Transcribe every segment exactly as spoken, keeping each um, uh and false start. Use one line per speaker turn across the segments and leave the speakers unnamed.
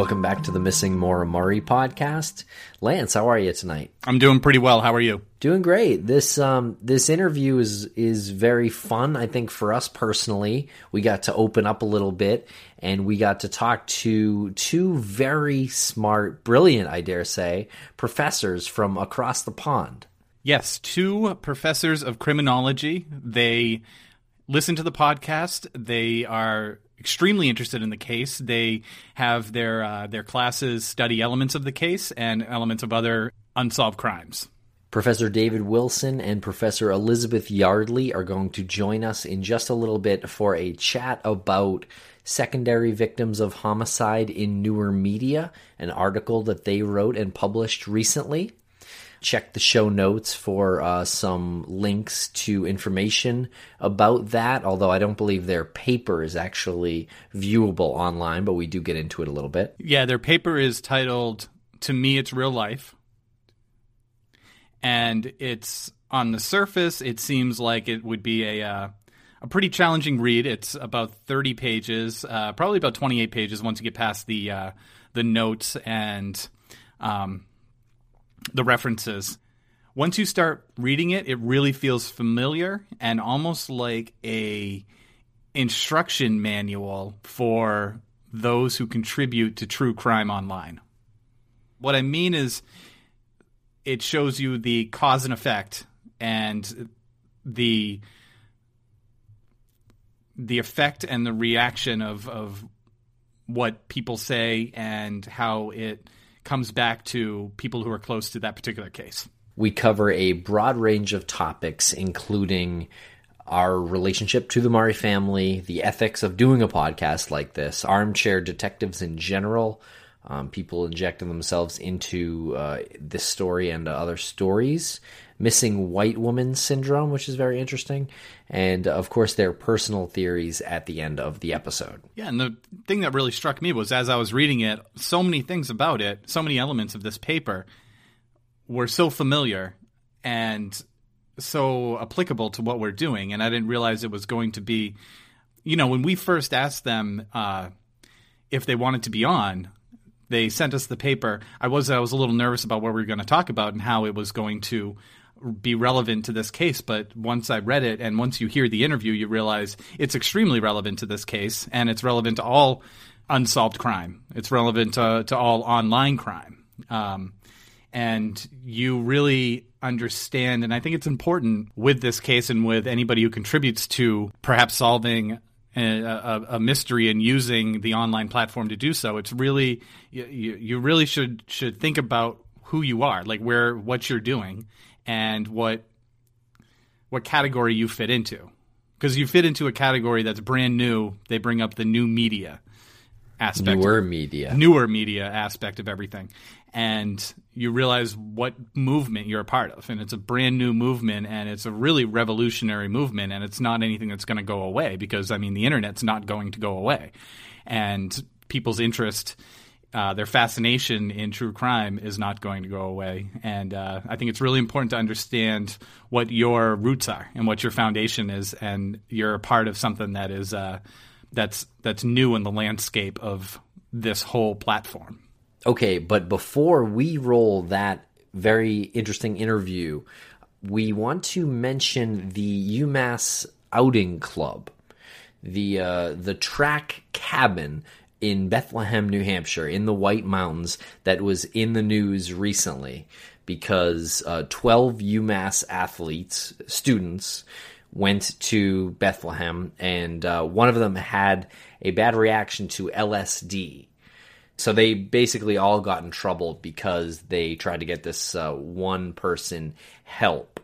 Welcome back to the Missing Maura Murray podcast. Lance, how are you tonight?
I'm doing pretty well. How are you?
Doing great. This um this interview is is very fun, I think, for us personally. We got to open up a little bit, and we got to talk to two very smart, brilliant, I dare say, professors from across the pond.
Yes, two professors of criminology. They listen to the podcast. They are extremely interested in the case. They have their uh, their classes study elements of the case and elements of other unsolved crimes.
Professor David Wilson and Professor Elizabeth Yardley are going to join us in just a little bit for a chat about secondary victims of homicide in newer media, an article that they wrote and published recently. Check the show notes for uh, some links to information about that, although I don't believe their paper is actually viewable online, but we do get into it a little bit.
Yeah, their paper is titled, To Me, It's Real Life. And it's, on the surface, it seems like it would be a uh, a pretty challenging read. It's about thirty pages, uh, probably about twenty-eight pages once you get past the, uh, the notes and Um, the references. Once you start reading it, it really feels familiar and almost like a instruction manual for those who contribute to true crime online. What I mean is it shows you the cause and effect and the the effect and the reaction of, of what people say and how it comes back to people who are close to that particular case.
We cover a broad range of topics, including our relationship to the Murray family, the ethics of doing a podcast like this, armchair detectives in general, um, people injecting themselves into uh, this story and other stories, missing white woman syndrome, which is very interesting, and, of course, their personal theories at the end of the episode.
Yeah, and the thing that really struck me was as I was reading it, so many things about it, so many elements of this paper were so familiar and so applicable to what we're doing, and I didn't realize it was going to be, you know, when we first asked them uh, if they wanted to be on, they sent us the paper. I was I was a little nervous about what we were going to talk about and how it was going to be relevant to this case, but once I read it and once you hear the interview, you realize it's extremely relevant to this case, and it's relevant to all unsolved crime. It's relevant to, to all online crime. Um, and you really understand, and I think it's important with this case and with anybody who contributes to perhaps solving a, a, a mystery and using the online platform to do so, it's really, you, you really should should think about who you are, like where, what you're doing, and what what category you fit into. Because you fit into a category that's brand new. They bring up the new media aspect.
Newer
of,
media.
Newer media aspect of everything. And you realize what movement you're a part of. And it's a brand new movement, and it's a really revolutionary movement, and it's not anything that's going to go away because, I mean, the internet's not going to go away. And people's interest Uh, their fascination in true crime is not going to go away. And uh, I think it's really important to understand what your roots are and what your foundation is, and you're a part of something that is uh, that's that's new in the landscape of this whole platform.
Okay, but before we roll that very interesting interview, we want to mention the UMass Outing Club, the uh, the track cabin in Bethlehem, New Hampshire, in the White Mountains, that was in the news recently because uh, twelve UMass athletes, students, went to Bethlehem, and uh, one of them had a bad reaction to L S D. So they basically all got in trouble because they tried to get this uh, one person help.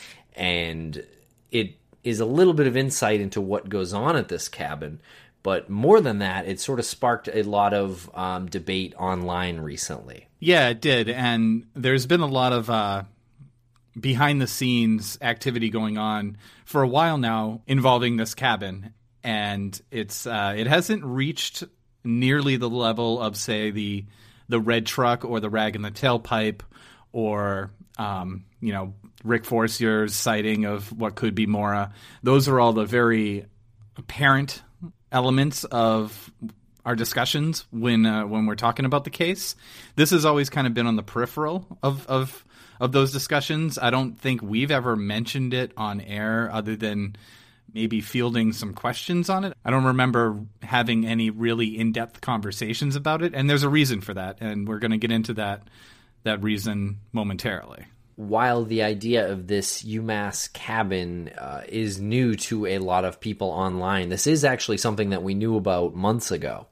And it is a little bit of insight into what goes on at this cabin. But more than that, it sort of sparked a lot of um, debate online recently.
Yeah, it did. And there's been a lot of uh, behind-the-scenes activity going on for a while now involving this cabin. And it's uh, it hasn't reached nearly the level of, say, the the red truck or the rag in the tailpipe or, um, you know, Rick Forcier's sighting of what could be Maura. Those are all the very apparent elements of our discussions when uh, when we're talking about the case. This has always kind of been on the peripheral of of of those discussions. I don't think we've ever mentioned it on air other than maybe fielding some questions on it. I don't remember having any really in-depth conversations about it, and there's a reason for that, and we're going to get into that that reason momentarily.
While the idea of this UMass cabin uh, is new to a lot of people online, this is actually something that we knew about months ago,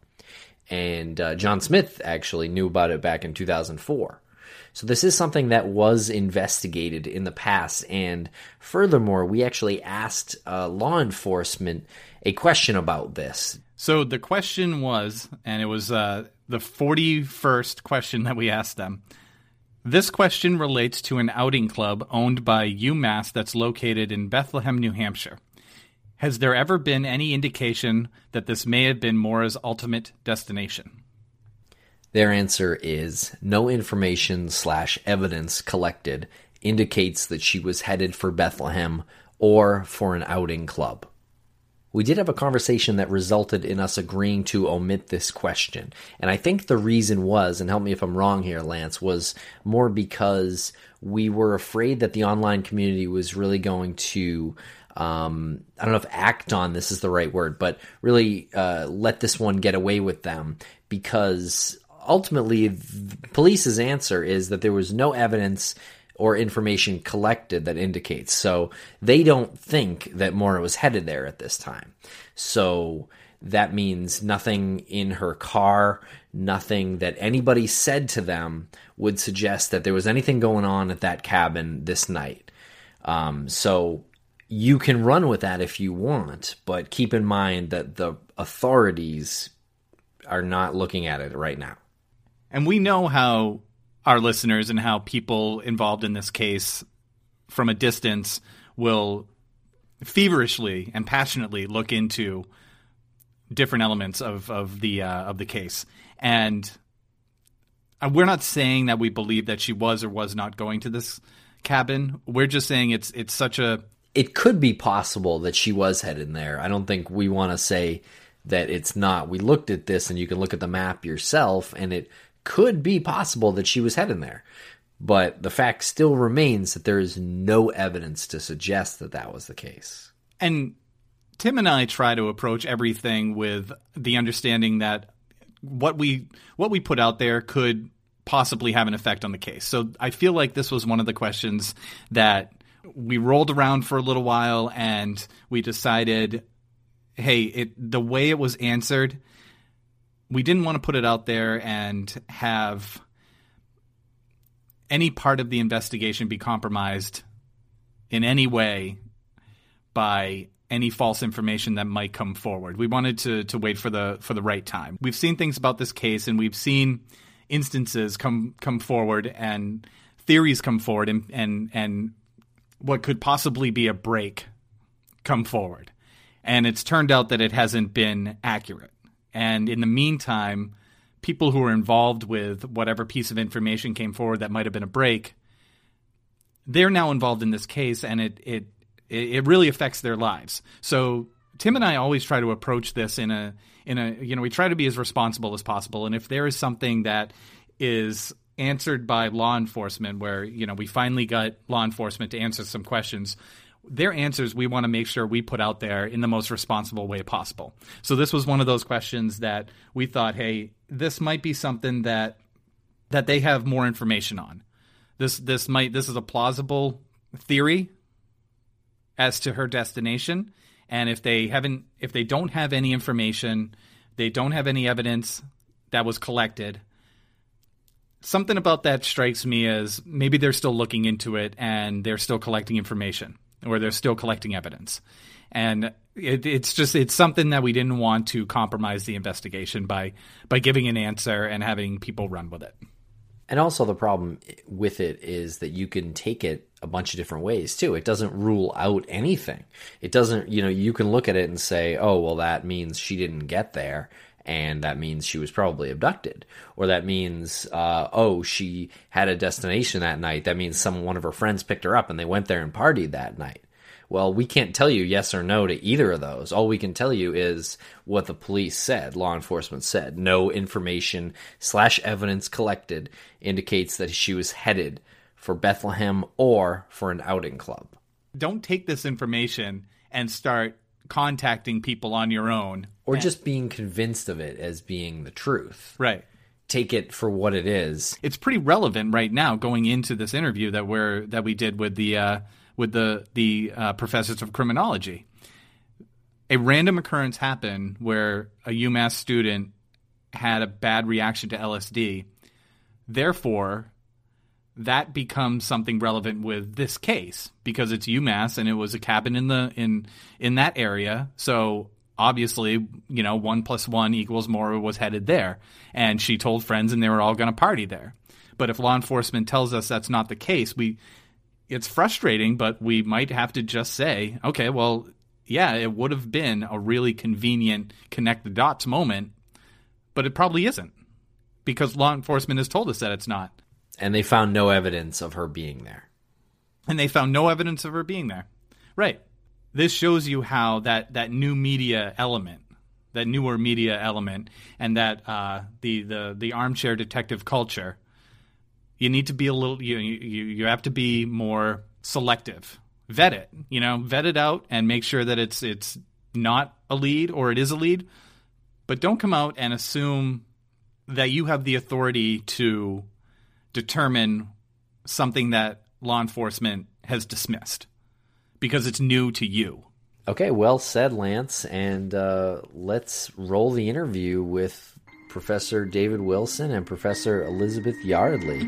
and uh, John Smith actually knew about it back in two thousand four. So this is something that was investigated in the past, and furthermore, we actually asked uh, law enforcement a question about this.
So the question was, and it was uh, the forty-first question that we asked them, this question relates to an outing club owned by UMass that's located in Bethlehem, New Hampshire. Has there ever been any indication that this may have been Maura's ultimate destination?
Their answer is no information slash evidence collected indicates that she was headed for Bethlehem or for an outing club. We did have a conversation that resulted in us agreeing to omit this question. And I think the reason was, and help me if I'm wrong here, Lance, was more because we were afraid that the online community was really going to, um, I don't know if act on this is the right word, but really uh, let this one get away with them, because ultimately, the police's answer is that there was no evidence or information collected that indicates. So they don't think that Maura was headed there at this time. So that means nothing in her car, nothing that anybody said to them would suggest that there was anything going on at that cabin this night. Um, so you can run with that if you want, but keep in mind that the authorities are not looking at it right now.
And we know how our listeners and how people involved in this case from a distance will feverishly and passionately look into different elements of, of the uh, of the case. And we're not saying that we believe that she was or was not going to this cabin. We're just saying it's it's such a...
It could be possible that she was headed there. I don't think we want to say that it's not. We looked at this, and you can look at the map yourself, and it could be possible that she was heading there. But the fact still remains that there is no evidence to suggest that that was the case.
And Tim and I try to approach everything with the understanding that what we what we put out there could possibly have an effect on the case. So I feel like this was one of the questions that we rolled around for a little while, and we decided, hey, it the way it was answered, we didn't want to put it out there and have any part of the investigation be compromised in any way by any false information that might come forward. We wanted to to wait for the for the right time. We've seen things about this case, and we've seen instances come come forward and theories come forward, and and and what could possibly be a break come forward. And it's turned out that it hasn't been accurate. And in the meantime, people who were involved with whatever piece of information came forward that might have been a break, they're now involved in this case, and it it it really affects their lives. So Tim and I always try to approach this in a in a you know we try to be as responsible as possible. And if there is something that is answered by law enforcement, where you know we finally got law enforcement to answer some questions, their answers we want to make sure we put out there in the most responsible way possible. So this was one of those questions that we thought, hey, this might be something that that they have more information on. This this might this is a plausible theory as to her destination, and if they haven't if they don't have any information, they don't have any evidence that was collected, something about that strikes me as maybe they're still looking into it and they're still collecting information, or they're still collecting evidence. And it, it's just, it's something that we didn't want to compromise the investigation by, by giving an answer and having people run with it.
And also the problem with it is that you can take it a bunch of different ways too. It doesn't rule out anything. It doesn't, you know, you can look at it and say, oh, well, that means she didn't get there, and that means she was probably abducted. Or that means, uh, oh, she had a destination that night. That means some one of her friends picked her up and they went there and partied that night. Well, we can't tell you yes or no to either of those. All we can tell you is what the police said, law enforcement said. No information slash evidence collected indicates that she was headed for Bethlehem or for an outing club.
Don't take this information and start contacting people on your own.
Or
and,
just being convinced of it as being the truth.
Right.
Take it for what it is.
It's pretty relevant right now going into this interview that we're that we did with the uh, with the the uh, professors of criminology. A random occurrence happened where a UMass student had a bad reaction to L S D. Therefore, that becomes something relevant with this case because it's UMass and it was a cabin in the in in that area. So obviously, you know, one plus one equals more was headed there. And she told friends and they were all going to party there. But if law enforcement tells us that's not the case, we it's frustrating, but we might have to just say, okay, well, yeah, it would have been a really convenient connect the dots moment, but it probably isn't because law enforcement has told us that it's not.
And they found no evidence of her being there.
And they found no evidence of her being there. Right. This shows you how that, that new media element, that newer media element, and that uh, the, the the armchair detective culture, you need to be a little, you, you you have to be more selective. Vet it, you know, vet it out and make sure that it's it's not a lead or it is a lead. But don't come out and assume that you have the authority to determine something that law enforcement has dismissed because it's new to you.
Okay, well said, Lance. And uh, let's roll the interview with Professor David Wilson and Professor Elizabeth Yardley.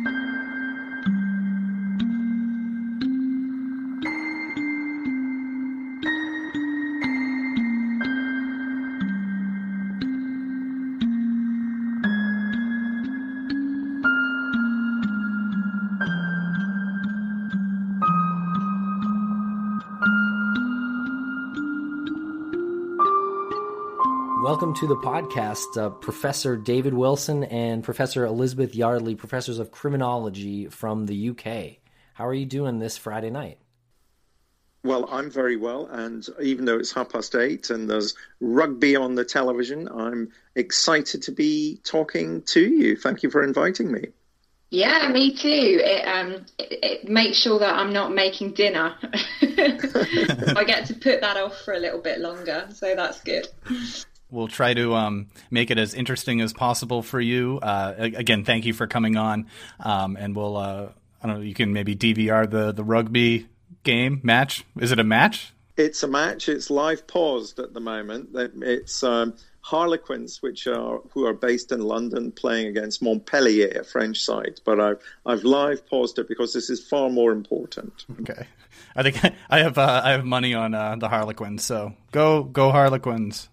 Welcome to the podcast, uh, Professor David Wilson and Professor Elizabeth Yardley, professors of criminology from the U K. How are you doing this Friday night?
Well, I'm very well, and even though it's half past eight and there's rugby on the television, I'm excited to be talking to you. Thank you for inviting me.
Yeah, me too. It, um, it, it makes sure that I'm not making dinner. I get to put that off for a little bit longer, so that's good.
We'll try to um, make it as interesting as possible for you. Uh, again, thank you for coming on. Um, and we'll, uh, I don't know, you can maybe D V R the, the rugby game match. Is it a match?
It's a match. It's live paused at the moment. It's um, Harlequins, which are who are based in London, playing against Montpellier, a French side. But I've I've live paused it because this is far more important.
Okay, I think I have uh, I have money on uh, the Harlequins. So go go Harlequins.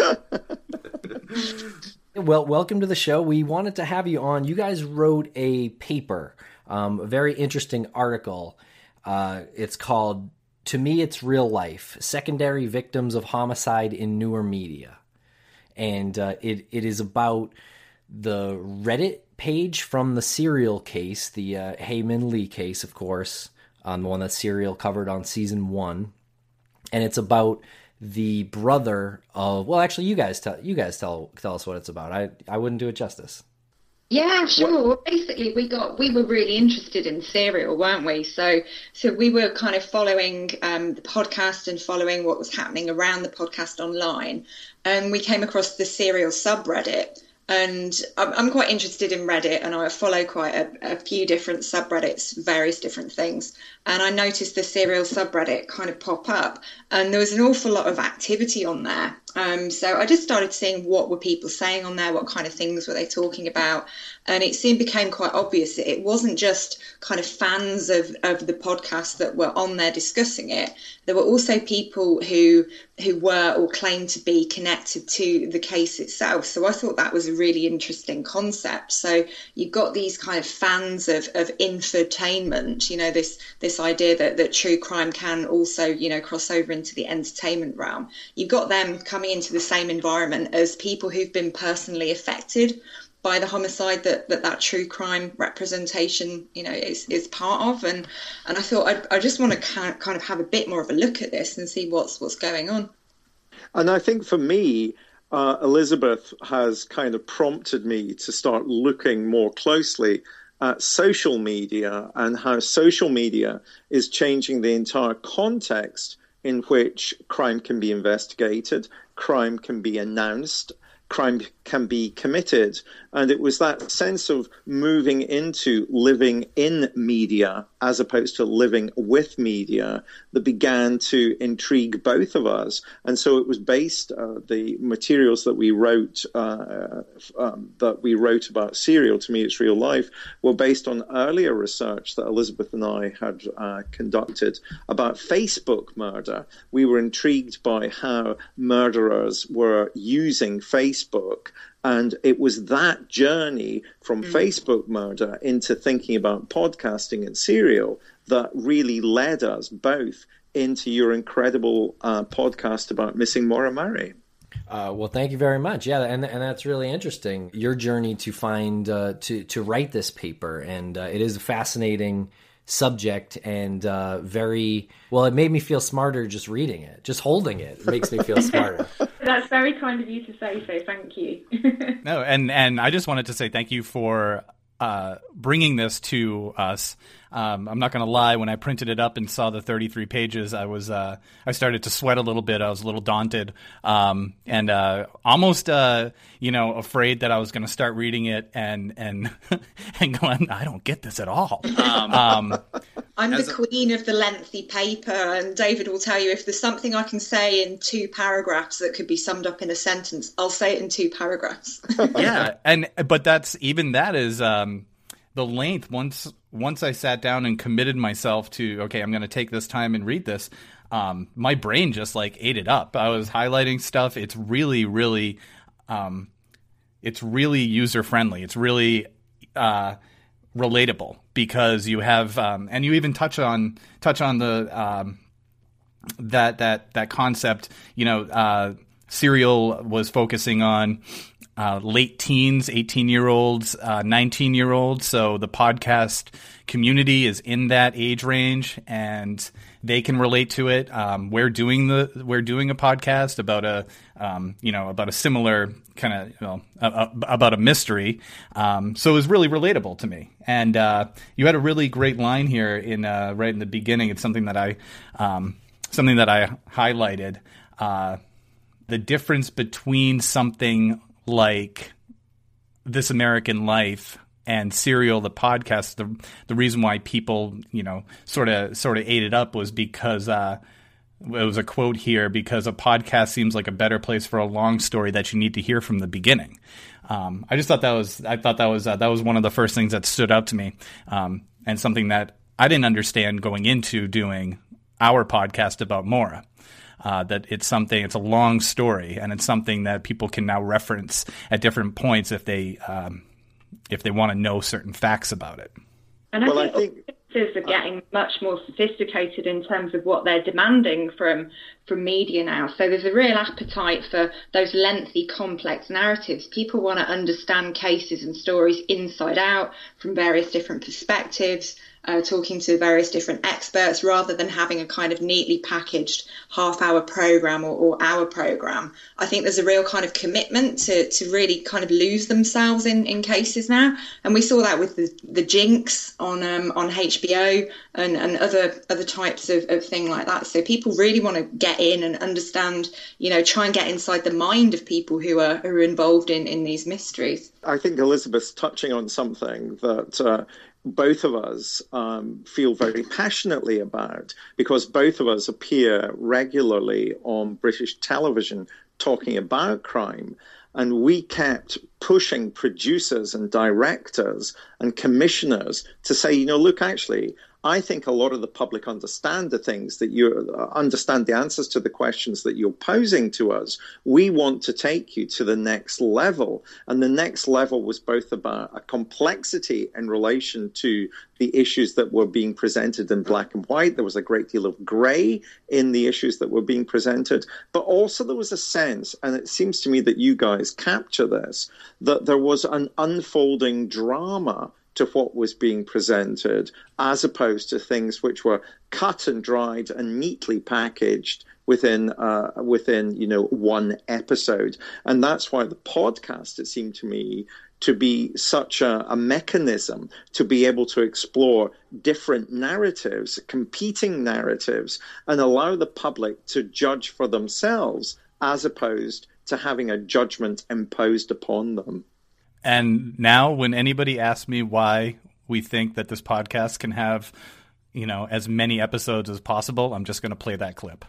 Well, welcome to the show. We wanted to have you on. You guys wrote a paper, um, a very interesting article. Uh, it's called "To Me, It's Real Life: Secondary Victims of Homicide in Newer Media," and uh, it it is about the Reddit page from the Serial case, the uh, Hae Min Lee case, of course, um, the one that Serial covered on season one, and it's about the brother of, well, actually, you guys tell you guys tell tell us what it's about. I I wouldn't do it justice.
Yeah, sure. Well, basically, we got we were really interested in Serial, weren't we? So so we were kind of following um, the podcast and following what was happening around the podcast online, and we came across the Serial subreddit. And I'm, I'm quite interested in Reddit, and I follow quite a, a few different subreddits, various different things. And I noticed the Serial subreddit kind of pop up, and there was an awful lot of activity on there. Um, so I just started seeing what were people saying on there, what kind of things were they talking about. And it soon became quite obvious that it wasn't just kind of fans of, of the podcast that were on there discussing it. There were also people who who were or claimed to be connected to the case itself. So I thought that was a really interesting concept. So you've got these kind of fans of, of infotainment, you know, this this idea that, that true crime can also, you know, cross over into the entertainment realm. You've got them coming into the same environment as people who've been personally affected by the homicide that that, that true crime representation, you know, is, is part of. And, and I thought I'd, I just want to kind of have a bit more of a look at this and see what's what's going on.
And I think for me, uh, Elizabeth has kind of prompted me to start looking more closely at social media and how social media is changing the entire context in which crime can be investigated, crime can be announced, crime can be committed. And it was that sense of moving into living in media as opposed to living with media that began to intrigue both of us. And so it was based, uh, the materials that we wrote, uh, um, that we wrote about Serial, To Me It's Real Life, were based on earlier research that Elizabeth and I had uh, conducted about Facebook murder. We were intrigued by how murderers were using Facebook. And it was that journey from mm. Facebook murder into thinking about podcasting and Serial that really led us both into your incredible uh, podcast about missing Maura Murray.
Uh, well, thank you very much. Yeah, and and that's really interesting. Your journey to find uh, to to write this paper, and uh, it is a fascinating subject and uh, very well. It made me feel smarter just reading it, just holding it. It makes me feel smarter.
That's very kind of you to say so. Thank you.
No, and and I just wanted to say thank you for uh, bringing this to us. Um, I'm not going to lie. When I printed it up and saw the thirty-three pages, I was uh, I started to sweat a little bit. I was a little daunted, um, and uh, almost uh, you know afraid that I was going to start reading it and and and going, I don't get this at all. Um, um,
I'm the queen of the lengthy paper, and David will tell you if there's something I can say in two paragraphs that could be summed up in a sentence, I'll say it in two paragraphs.
Yeah, and but that's even that is. Um, The length, once once I sat down and committed myself to, okay, I'm going to take this time and read this, um, my brain just like ate it up. I was highlighting stuff. It's really, really, um, it's really user friendly. It's really uh, relatable because you have, um, and you even touch on touch on the um, that that that concept. You know, uh, Serial was focusing on. Uh, late teens, eighteen-year-olds, uh, nineteen-year-olds. So the podcast community is in that age range, and they can relate to it. Um, we're doing the we're doing a podcast about a um, you know about a similar kind of you know a, a, about a mystery. Um, so it was really relatable to me. And uh, you had a really great line here in uh, right in the beginning. It's something that I um, something that I highlighted. Uh, the difference between something like This American Life and Serial, the podcast, the the reason why people, you know, sort of sort of ate it up was because uh, it was a quote here, because a podcast seems like a better place for a long story that you need to hear from the beginning. Um, I just thought that was I thought that was uh, that was one of the first things that stood out to me, um, and something that I didn't understand going into doing our podcast about Maura. Uh, that it's something, it's a long story, and it's something that people can now reference at different points if they um, if they want to know certain facts about it.
And I
well,
think,
I think
audiences are getting much more sophisticated in terms of what they're demanding from from media now. So there's a real appetite for those lengthy, complex narratives. People want to understand cases and stories inside out from various different perspectives. Uh, talking to various different experts rather than having a kind of neatly packaged half-hour program or, or hour program. I think there's a real kind of commitment to, to really kind of lose themselves in, in cases now, and we saw that with the, the Jinx on um, on H B O and, and other other types of, of thing like that. So people really want to get in and understand, you know, try and get inside the mind of people who are who are involved in, in these mysteries.
I think Elizabeth's touching on something that uh, both of us um, feel very passionately about, because both of us appear regularly on British television talking about crime. And we kept pushing producers and directors and commissioners to say, you know, look, actually, I think a lot of the public understand the things that you uh, understand the answers to the questions that you're posing to us. We want to take you to the next level. And the next level was both about a complexity in relation to the issues that were being presented in black and white. There was a great deal of gray in the issues that were being presented. But also there was a sense, and it seems to me that you guys capture this, that there was an unfolding drama to what was being presented, as opposed to things which were cut and dried and neatly packaged within uh, within you know one episode. And that's why the podcast, it seemed to me, to be such a, a mechanism to be able to explore different narratives, competing narratives, and allow the public to judge for themselves, as opposed to having a judgment imposed upon them.
And now when anybody asks me why we think that this podcast can have, you know, as many episodes as possible, I'm just going to play that clip.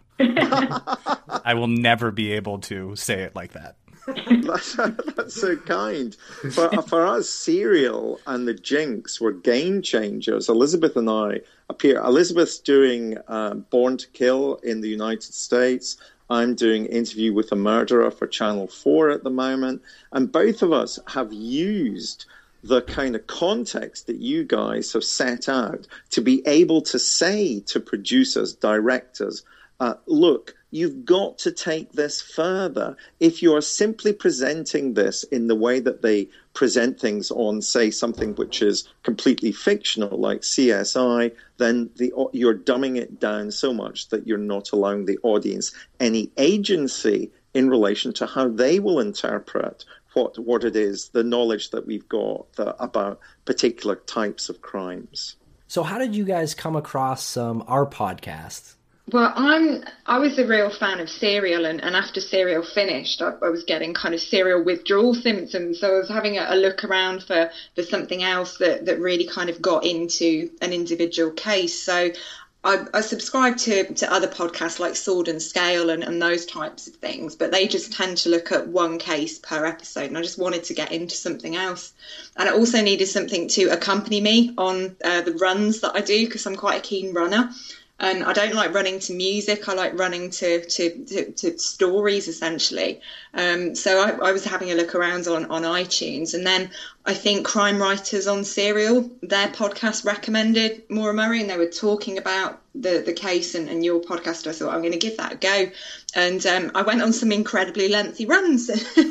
I will never be able to say it like that.
that's, that's so kind. For, for us, Serial and the Jinx were game changers. Elizabeth and I appear. Elizabeth's doing uh, Born to Kill in the United States. I'm doing Interview with a Murderer for Channel four at the moment. And both of us have used the kind of context that you guys have set out to be able to say to producers, directors, uh, look, you've got to take this further. If you are simply presenting this in the way that they present things on, say, something which is completely fictional, like C S I, then the, you're dumbing it down so much that you're not allowing the audience any agency in relation to how they will interpret what what it is, the knowledge that we've got the, about particular types of crimes.
So how did you guys come across um, our podcast?
Well, I'm I was a real fan of Serial, and, and after Serial finished, I, I was getting kind of serial withdrawal symptoms. So I was having a, a look around for, for something else that, that really kind of got into an individual case. So I, I subscribe to, to other podcasts like Sword and Scale and, and those types of things, but they just tend to look at one case per episode, and I just wanted to get into something else. And I also needed something to accompany me on uh, the runs that I do, because I'm quite a keen runner. And I don't like running to music. I like running to to, to, to stories, essentially. Um, so I, I was having a look around on, on iTunes. And then I think Crime Writers on Serial, their podcast recommended Maura Murray, and they were talking about the, the case and, and your podcast. I thought, I'm going to give that a go. And um, I went on some incredibly lengthy runs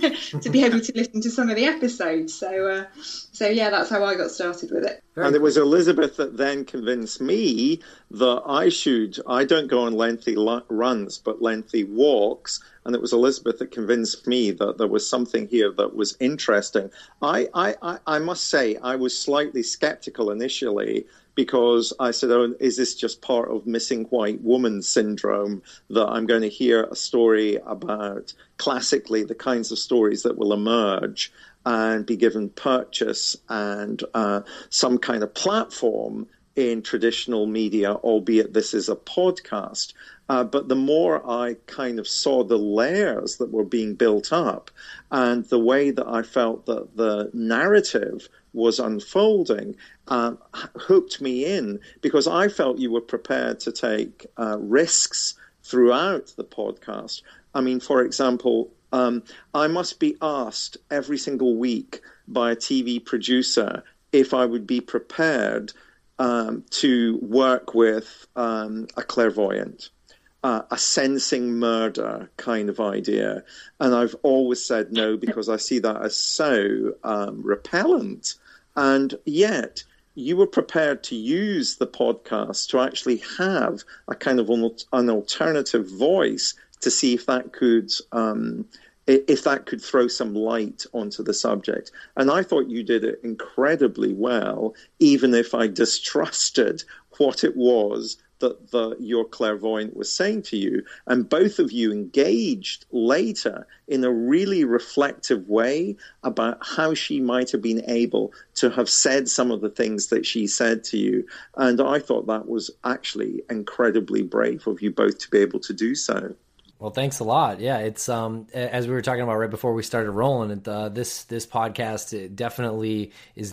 to be able to listen to some of the episodes. So, uh, so yeah, that's how I got started with it.
And it was Elizabeth that then convinced me that I should, I don't go on lengthy runs, but lengthy walks. And it was Elizabeth that convinced me that there was something here that was interesting. I, I, I must say, I was slightly skeptical initially, because I said, oh, is this just part of missing white woman syndrome, that I'm going to hear a story about classically the kinds of stories that will emerge and be given purchase and uh, some kind of platform in traditional media, albeit this is a podcast. Uh, but the more I kind of saw the layers that were being built up and the way that I felt that the narrative was unfolding, uh, hooked me in, because I felt you were prepared to take uh, risks throughout the podcast. I mean, for example, um, I must be asked every single week by a T V producer if I would be prepared um, to work with um, a clairvoyant. Uh, a sensing murder kind of idea. And I've always said no, because I see that as so um, repellent. And yet you were prepared to use the podcast to actually have a kind of an, an alternative voice to see if that could um, if that could throw some light onto the subject. And I thought you did it incredibly well, even if I distrusted what it was that the, your clairvoyant was saying to you. And both of you engaged later in a really reflective way about how she might have been able to have said some of the things that she said to you. And I thought that was actually incredibly brave of you both to be able to do so.
Well, thanks a lot. Yeah, it's um as we were talking about right before we started rolling, it, uh, this this podcast it definitely is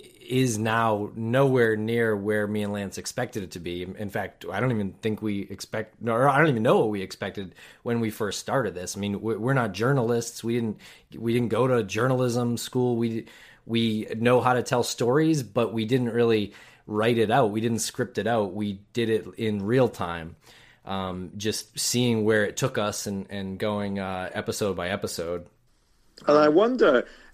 is now nowhere near where me and Lance expected it to be. In fact, I don't even think we expect, or I don't even know what we expected when we first started this. I mean, we're not journalists. We didn't we didn't go to journalism school. We we know how to tell stories, but we didn't really write it out. We didn't script it out. We did it in real time. Um, just seeing where it took us and, and going uh, episode by episode.
And I wonder,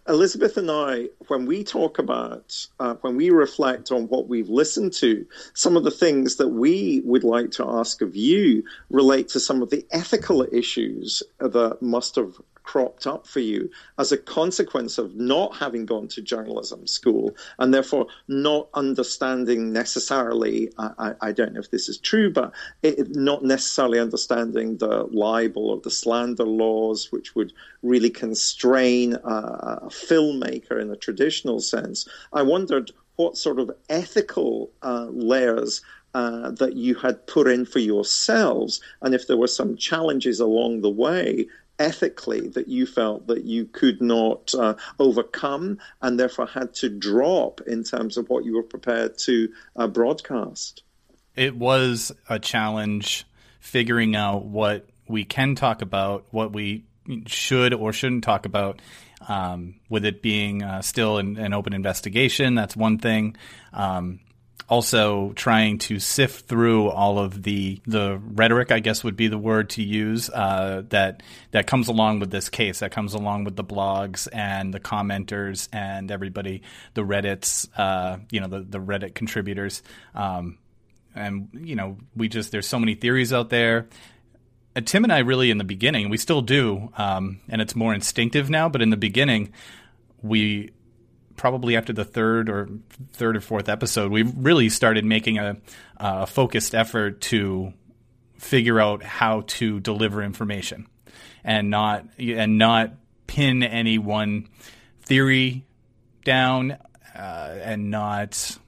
Elizabeth and I, when we talk about, uh, when we reflect on what we've listened to, some of the things that we would like to ask of you relate to some of the ethical issues that must have cropped up for you as a consequence of not having gone to journalism school and therefore not understanding necessarily, I, I don't know if this is true, but it, not necessarily understanding the libel or the slander laws, which would really constrain a, a filmmaker in a traditional sense. I wondered what sort of ethical uh, layers uh, that you had put in for yourselves, and if there were some challenges along the way ethically that you felt that you could not uh, overcome and therefore had to drop in terms of what you were prepared to uh, broadcast.
It was a challenge figuring out what we can talk about, what we should or shouldn't talk about, um, with it being uh, still an, an open investigation. That's one thing. Um, Also trying to sift through all of the the rhetoric, I guess would be the word to use, uh, that that comes along with this case, that comes along with the blogs and the commenters and everybody, the Reddits, uh, you know, the, the Reddit contributors. Um, and, you know, we just, there's so many theories out there. And Tim and I really in the beginning, we still do, um, and it's more instinctive now, but in the beginning, we... probably after the third or third or fourth episode, we really started making a, a focused effort to figure out how to deliver information and not and not pin any one theory down uh, and not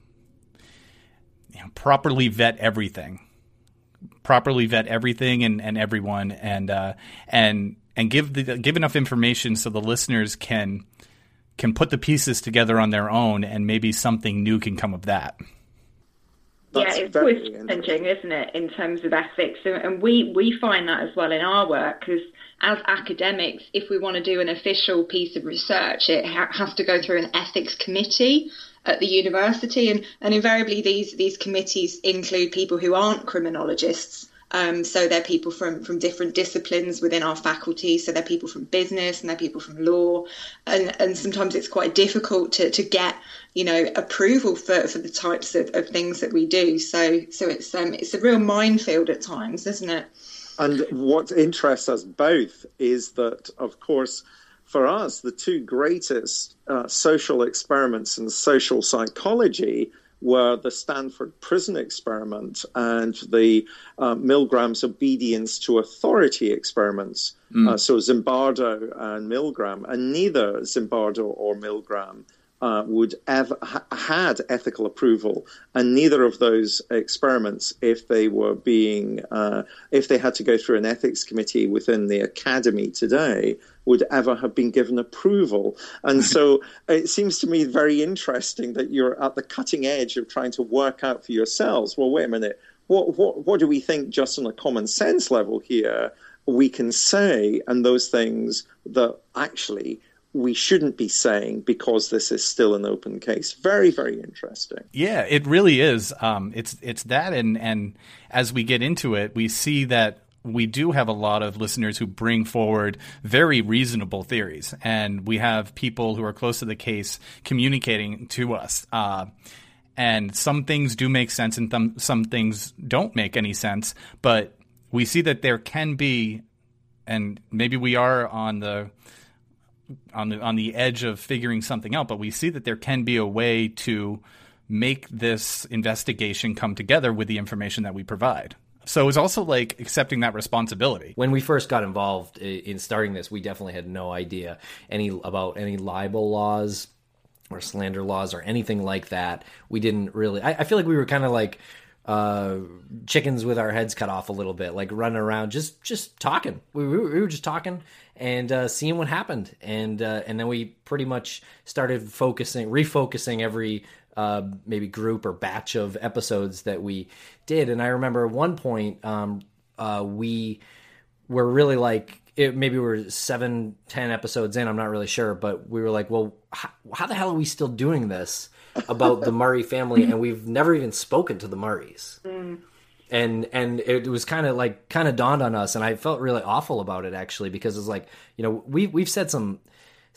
you know, properly vet everything, properly vet everything and, and everyone, and uh, and and give the give enough information so the listeners can. can put the pieces together on their own, and maybe something new can come of that.
That's yeah, it's always challenging, isn't it, in terms of ethics? And we, we find that as well in our work, because as academics, if we want to do an official piece of research, it ha- has to go through an ethics committee at the university, and, and invariably these, these committees include people who aren't criminologists. Um, so they're people from, from different disciplines within our faculty. So they're people from business and they're people from law. And, and sometimes it's quite difficult to, to get, you know, approval for, for the types of, of things that we do. So so it's um, it's a real minefield at times, isn't it?
And what interests us both is that, of course, for us, the two greatest uh, social experiments in social psychology were the Stanford Prison Experiment and the uh, Milgram's obedience to authority experiments. Mm. Uh, so Zimbardo and Milgram, and neither Zimbardo or Milgram uh, would have ha- had ethical approval, and neither of those experiments, if they were being, uh, if they had to go through an ethics committee within the academy today, would ever have been given approval. And so it seems to me very interesting that you're at the cutting edge of trying to work out for yourselves, well, wait a minute, what what what do we think just on a common sense level here we can say, and those things that actually we shouldn't be saying because this is still an open case. Very, very interesting.
Yeah, it really is. Um, it's it's that, and and as we get into it, we see that we do have a lot of listeners who bring forward very reasonable theories, and we have people who are close to the case communicating to us. Uh, and some things do make sense, and th- some things don't make any sense. But we see that there can be, and maybe we are on the on the on the edge of figuring something out, but we see that there can be a way to make this investigation come together with the information that we provide. So it's also like accepting that responsibility.
When we first got involved in starting this, we definitely had no idea any about any libel laws or slander laws or anything like that. We didn't really. I, I feel like we were kind of like uh, chickens with our heads cut off a little bit, like running around, just just talking. We, we were just talking and uh, seeing what happened, and uh, and then we pretty much started focusing, refocusing every. Uh, maybe group or batch of episodes that we did. And I remember at one point um, uh, we were really like, it, maybe we were seven, ten episodes in, I'm not really sure, but we were like, well, how, how the hell are we still doing this about the Murray family? And we've never even spoken to the Murrays. Mm. And and it was kind of like, kind of dawned on us, and I felt really awful about it actually, because it's like, you know, we, we've said some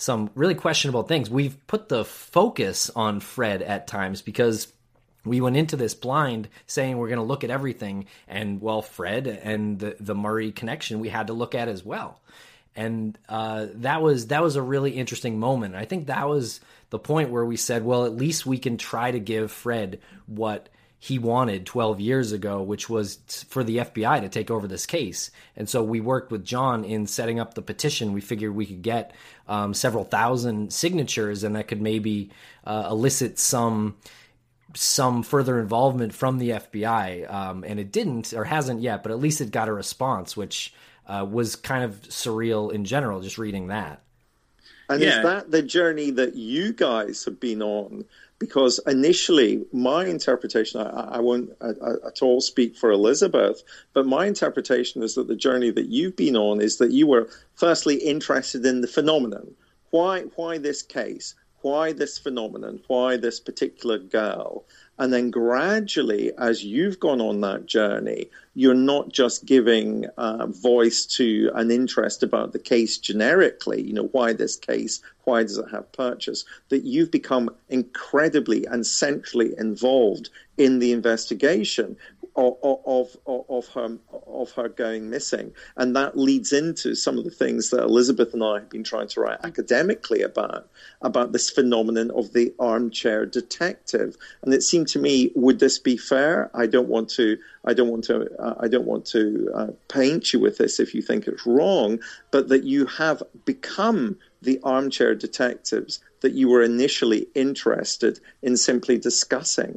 some really questionable things. We've put the focus on Fred at times because we went into this blind saying we're going to look at everything, and well, Fred and the, the Murray connection we had to look at as well. And uh, that was that was a really interesting moment. I think that was the point where we said, well, at least we can try to give Fred what he wanted twelve years ago, which was for the F B I to take over this case. And so we worked with John in setting up the petition. We figured we could get um, several thousand signatures, and that could maybe uh, elicit some some further involvement from the F B I. Um, and it didn't, or hasn't yet, but at least it got a response, which uh, was kind of surreal in general, just reading that.
And yeah. Is that the journey that you guys have been on? Because initially, my interpretation, I, I won't at all speak for Elizabeth, but my interpretation is that the journey that you've been on is that you were firstly interested in the phenomenon. Why, why this case? Why this phenomenon? Why this particular girl? And then gradually, as you've gone on that journey, you're not just giving uh, voice to an interest about the case generically, you know, why this case, why does it have purchase, that you've become incredibly and centrally involved in the investigation of, of, of, of her of her going missing. And that leads into some of the things that Elizabeth and I have been trying to write academically about, about this phenomenon of the armchair detective. And it seemed to me, would this be fair? I don't want to I don't want to uh, I don't want to uh, paint you with this if you think it's wrong, but that you have become the armchair detectives that you were initially interested in simply discussing.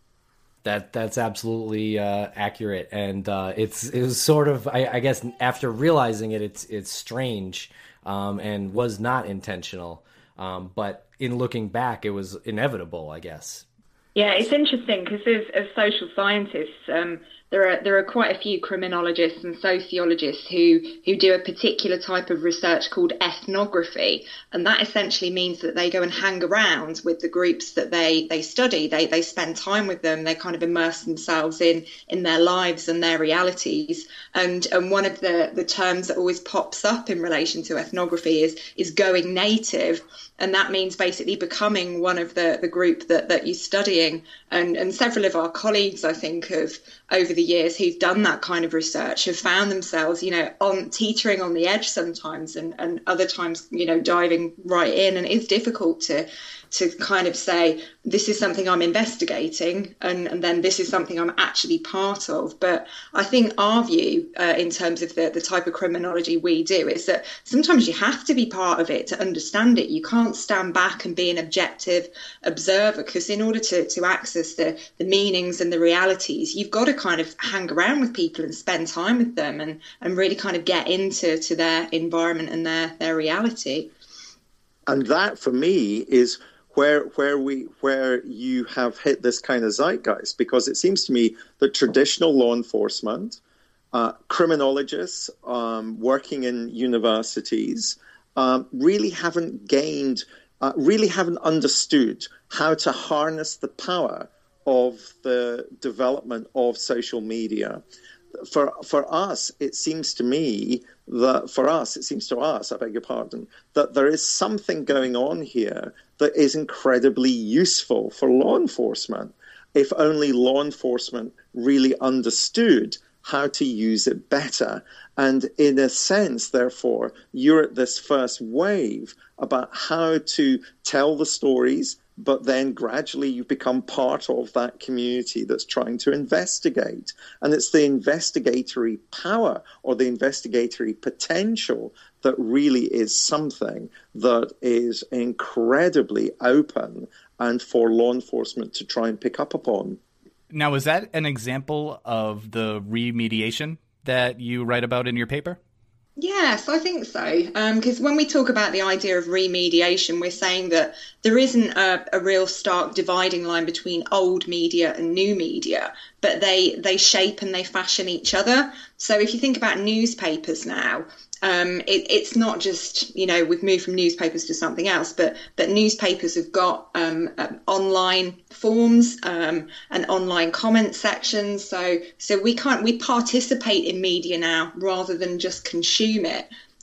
That that's absolutely uh, accurate, and uh, it's it was sort of I, I guess after realizing it, it's it's strange um, and was not intentional, um, but in looking back, it was inevitable, I guess.
Yeah, it's interesting because as, as social scientists, um, there are there are quite a few criminologists and sociologists who who do a particular type of research called ethnography, and that essentially means that they go and hang around with the groups that they they study. They they spend time with them. They kind of immerse themselves in in their lives and their realities. And and one of the the terms that always pops up in relation to ethnography is is going native. And that means basically becoming one of the, the group that, that you're studying. And, and several of our colleagues, I think, have over the years who've done that kind of research have found themselves, you know, on teetering on the edge sometimes and, and other times, you know, diving right in. And it's difficult to to kind of say, this is something I'm investigating and, and then this is something I'm actually part of. But I think our view uh, in terms of the, the type of criminology we do is that sometimes you have to be part of it to understand it. You can't stand back and be an objective observer, because in order to, to access the, the meanings and the realities, you've got to kind of hang around with people and spend time with them and, and really kind of get into to their environment and their, their reality.
And that, for me, is where where we where you have hit this kind of zeitgeist, because it seems to me that traditional law enforcement, uh, criminologists um, working in universities, um, really haven't gained, uh, really haven't understood how to harness the power of the development of social media. For for us, it seems to me that for us, it seems to us, I beg your pardon, that there is something going on here that is incredibly useful for law enforcement, if only law enforcement really understood how to use it better. And in a sense, therefore, you're at this first wave about how to tell the stories, but then gradually you become part of that community that's trying to investigate. And it's the investigatory power or the investigatory potential that really is something that is incredibly open and for law enforcement to try and pick up upon.
Now, is that an example of the remediation that you write about in your paper?
Yes, I think so. Because um, when we talk about the idea of remediation, we're saying that there isn't a, a real stark dividing line between old media and new media, but they, they shape and they fashion each other. So if you think about newspapers now, Um, it, it's not just, you know, we've moved from newspapers to something else, but but newspapers have got um, uh, online forms um, and online comment sections. So so we can't we participate in media now rather than just consume it.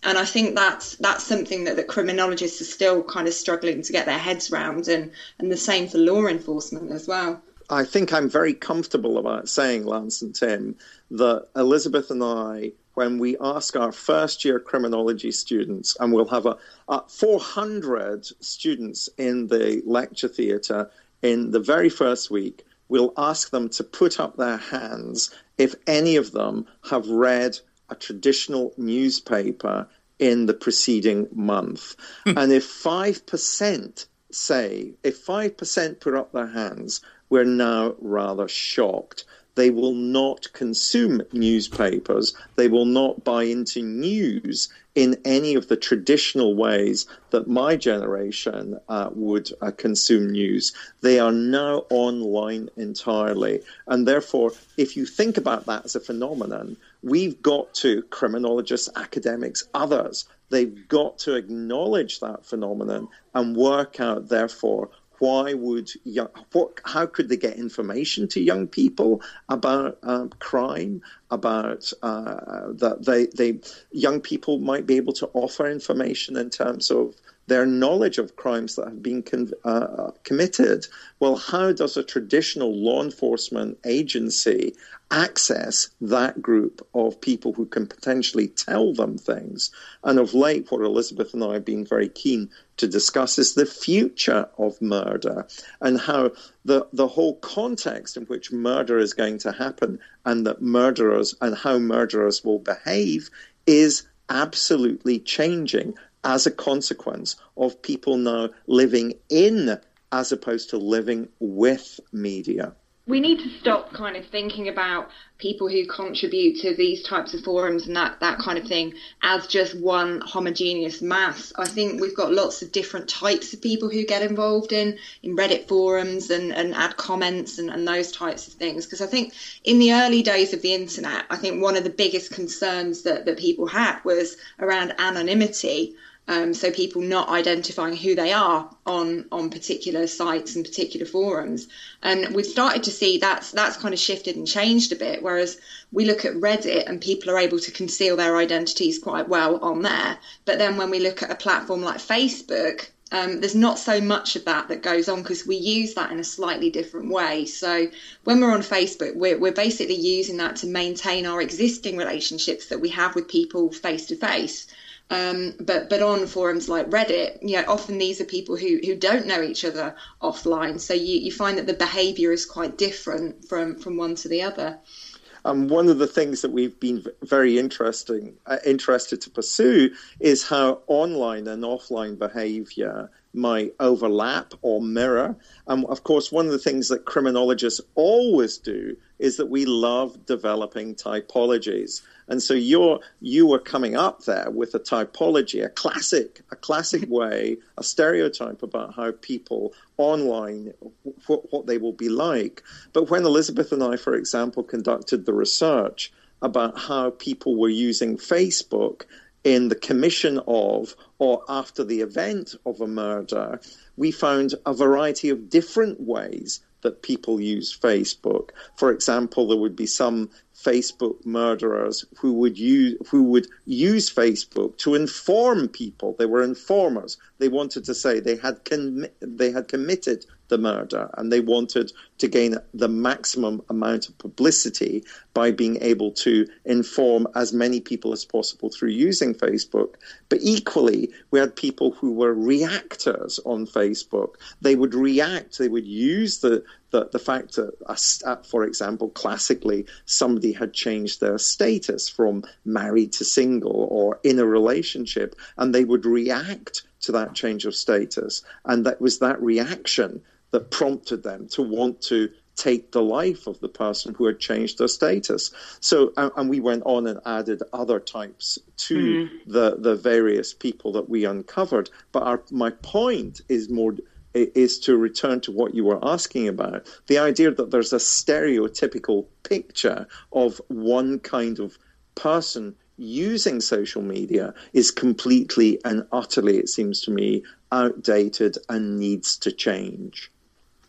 And I think that's that's something that, that criminologists are still kind of struggling to get their heads around, and, and the same for law enforcement as well.
I think I'm very comfortable about saying, Lance and Tim, that Elizabeth and I, when we ask our first year criminology students, and we'll have a, a four hundred students in the lecture theatre in the very first week, we'll ask them to put up their hands if any of them have read a traditional newspaper in the preceding month. And if five percent say, if five percent put up their hands, we're now rather shocked. They will not consume newspapers. They will not buy into news in any of the traditional ways that my generation uh, would uh, consume news. They are now online entirely. And therefore, if you think about that as a phenomenon, we've got to, criminologists, academics, others, they've got to acknowledge that phenomenon and work out, therefore, why would young, what, how could they get information to young people about uh, crime, about uh, that they, they young people might be able to offer information in terms of their knowledge of crimes that have been con- uh, committed. Well, how does a traditional law enforcement agency access that group of people who can potentially tell them things? And of late, what Elizabeth and I have been very keen to discuss is the future of murder, and how the, the whole context in which murder is going to happen, and that murderers and how murderers will behave is absolutely changing as a consequence of people now living in as opposed to living with media.
We need to stop kind of thinking about people who contribute to these types of forums and that, that kind of thing as just one homogeneous mass. I think we've got lots of different types of people who get involved in, in Reddit forums and, and add comments and, and those types of things. Because I think in the early days of the internet, I think one of the biggest concerns that, that people had was around anonymity. Um, so people not identifying who they are on, on particular sites and particular forums. And we've started to see that's that's kind of shifted and changed a bit, whereas we look at Reddit and people are able to conceal their identities quite well on there. But then when we look at a platform like Facebook, um, there's not so much of that that goes on because we use that in a slightly different way. So when we're on Facebook, we're, we're basically using that to maintain our existing relationships that we have with people face to face. Um, but but on forums like Reddit, you know, often these are people who, who don't know each other offline. So you, you find that the behaviour is quite different from, from one to the other.
Um, one of the things that we've been very interesting, uh, interested to pursue is how online and offline behaviour might overlap or mirror. And of course, one of the things that criminologists always do is that we love developing typologies. And so you're you were coming up there with a typology, a classic, a classic way, a stereotype about how people online, what, what they will be like. But when Elizabeth and I, for example, conducted the research about how people were using Facebook in the commission of or after the event of a murder, we found a variety of different ways that people use Facebook. For example, there would be some Facebook murderers who would use who would use Facebook to inform people. They were informers. They wanted to say they had com- they had committed the murder, and they wanted to gain the maximum amount of publicity by being able to inform as many people as possible through using Facebook. But equally, we had people who were reactors on Facebook. They would react. They would use the the, the fact that, uh, for example, classically, somebody had changed their status from married to single or in a relationship, and they would react to that change of status. And that was that reaction that prompted them to want to take the life of the person who had changed their status. So, and we went on and added other types to mm. the, the various people that we uncovered. But our, my point is more is to return to what you were asking about, the idea that there's a stereotypical picture of one kind of person using social media is completely and utterly, it seems to me, outdated and needs to change.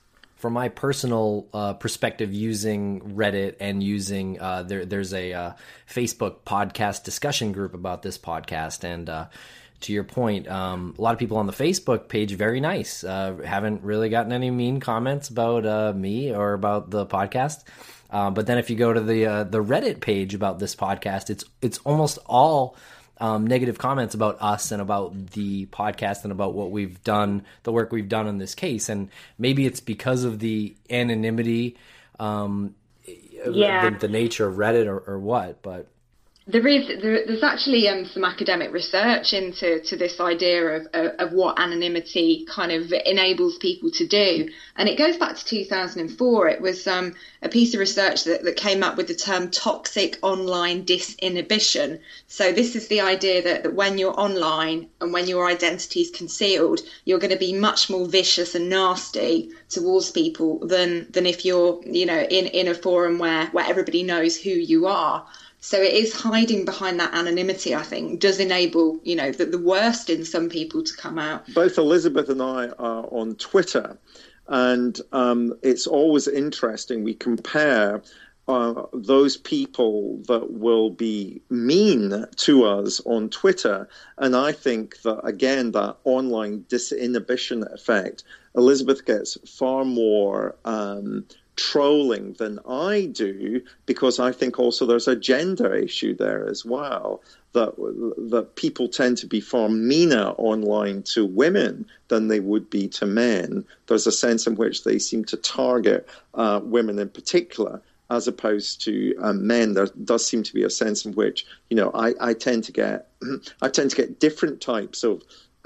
from my personal uh, perspective, using Reddit and using uh, there, there's a uh, Facebook podcast discussion group about this podcast, and uh, to your point, um, a lot of people on the Facebook page, very nice, uh, haven't really gotten any mean comments about uh, me or about the podcast. Uh, but then if you go to the uh, the Reddit page about this podcast, it's it's almost all um, negative comments about us and about the podcast and about what we've done, the work we've done in this case. And maybe it's because of the anonymity, um,
yeah.
the, the nature of Reddit or, or what, but...
There is, there, there's actually um, some academic research into to this idea of, of, of what anonymity kind of enables people to do. And it goes back to two thousand four. It was um, a piece of research that, that came up with the term toxic online disinhibition. So this is the idea that, that when you're online and when your identity is concealed, you're going to be much more vicious and nasty towards people than than if you're, you know, in, in a forum where, where everybody knows who you are. So it is hiding behind that anonymity, I think, does enable, you know, the, the worst in some people to come out.
Both Elizabeth and I are on Twitter, and um, it's always interesting. We compare uh, those people that will be mean to us on Twitter, and I think that, again, that online disinhibition effect, Elizabeth gets far more... Um, trolling than I do, because I think also there's a gender issue there as well, that that people tend to be far meaner online to women than they would be to men. There's a sense in which they seem to target uh, women in particular, as opposed to um, men. There does seem to be a sense in which, you know, I, I tend to get I tend to get different types of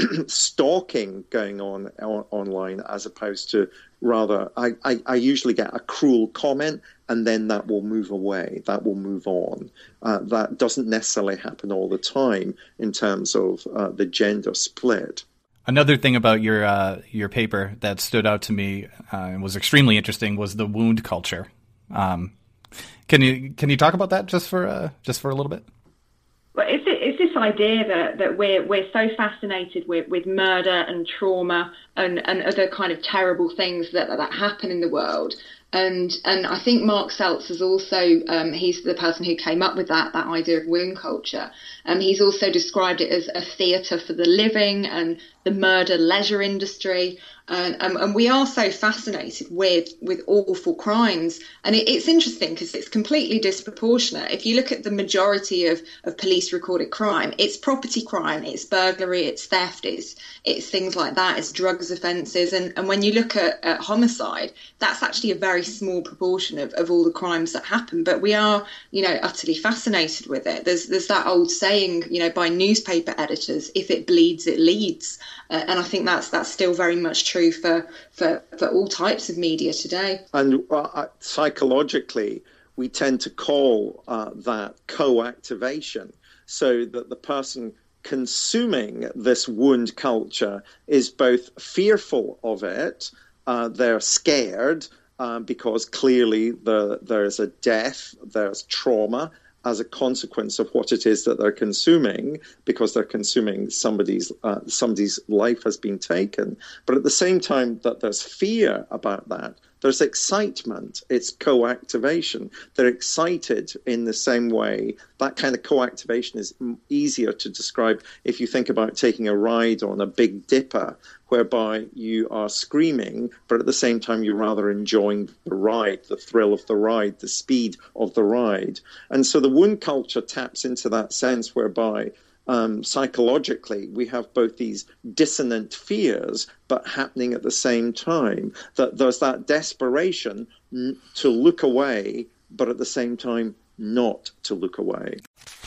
stalking going on, on online, as opposed to rather I, I, I usually get a cruel comment and then that will move away, that will move on. Uh, that doesn't necessarily happen all the time in terms of uh, the gender split.
Another thing about your uh, your paper that stood out to me uh, and was extremely interesting was the wound culture. Um, can you can you talk about that just for uh, just for a little bit?
Well, it's, it's this idea that, that we're we're so fascinated with, with murder and trauma and, and other kind of terrible things that that happen in the world. And and I think Mark Seltz also, um, he's the person who came up with that, that idea of wound culture. Um, he's also described it as a theatre for the living and the murder leisure industry. And, um, and we are so fascinated with, with awful crimes. And it, it's interesting because it's completely disproportionate. If you look at the majority of, of police recorded crime, it's property crime, it's burglary, it's theft, it's, it's things like that, it's drugs offences. And, and when you look at, at homicide, that's actually a very small proportion of, of all the crimes that happen. But we are, you know, utterly fascinated with it. There's, there's that old saying, you know, by newspaper editors, if it bleeds, it leads. Uh, and I think that's that's still very much true for, for, for all types of media today.
And uh, psychologically, we tend to call uh, that co-activation, so that the person consuming this wound culture is both fearful of it, uh, they're scared uh, because clearly the, there's a death, there's trauma as a consequence of what it is that they're consuming, because they're consuming somebody's uh, somebody's life has been taken. But at the same time that there's fear about that, there's excitement. It's co-activation. They're excited in the same way. That kind of co-activation is easier to describe if you think about taking a ride on a Big Dipper, whereby you are screaming, but at the same time you're rather enjoying the ride, the thrill of the ride, the speed of the ride. And so the wound culture taps into that sense whereby Um, psychologically, we have both these dissonant fears, but happening at the same time. That there's that desperation n- to look away, but at the same time, not to look away.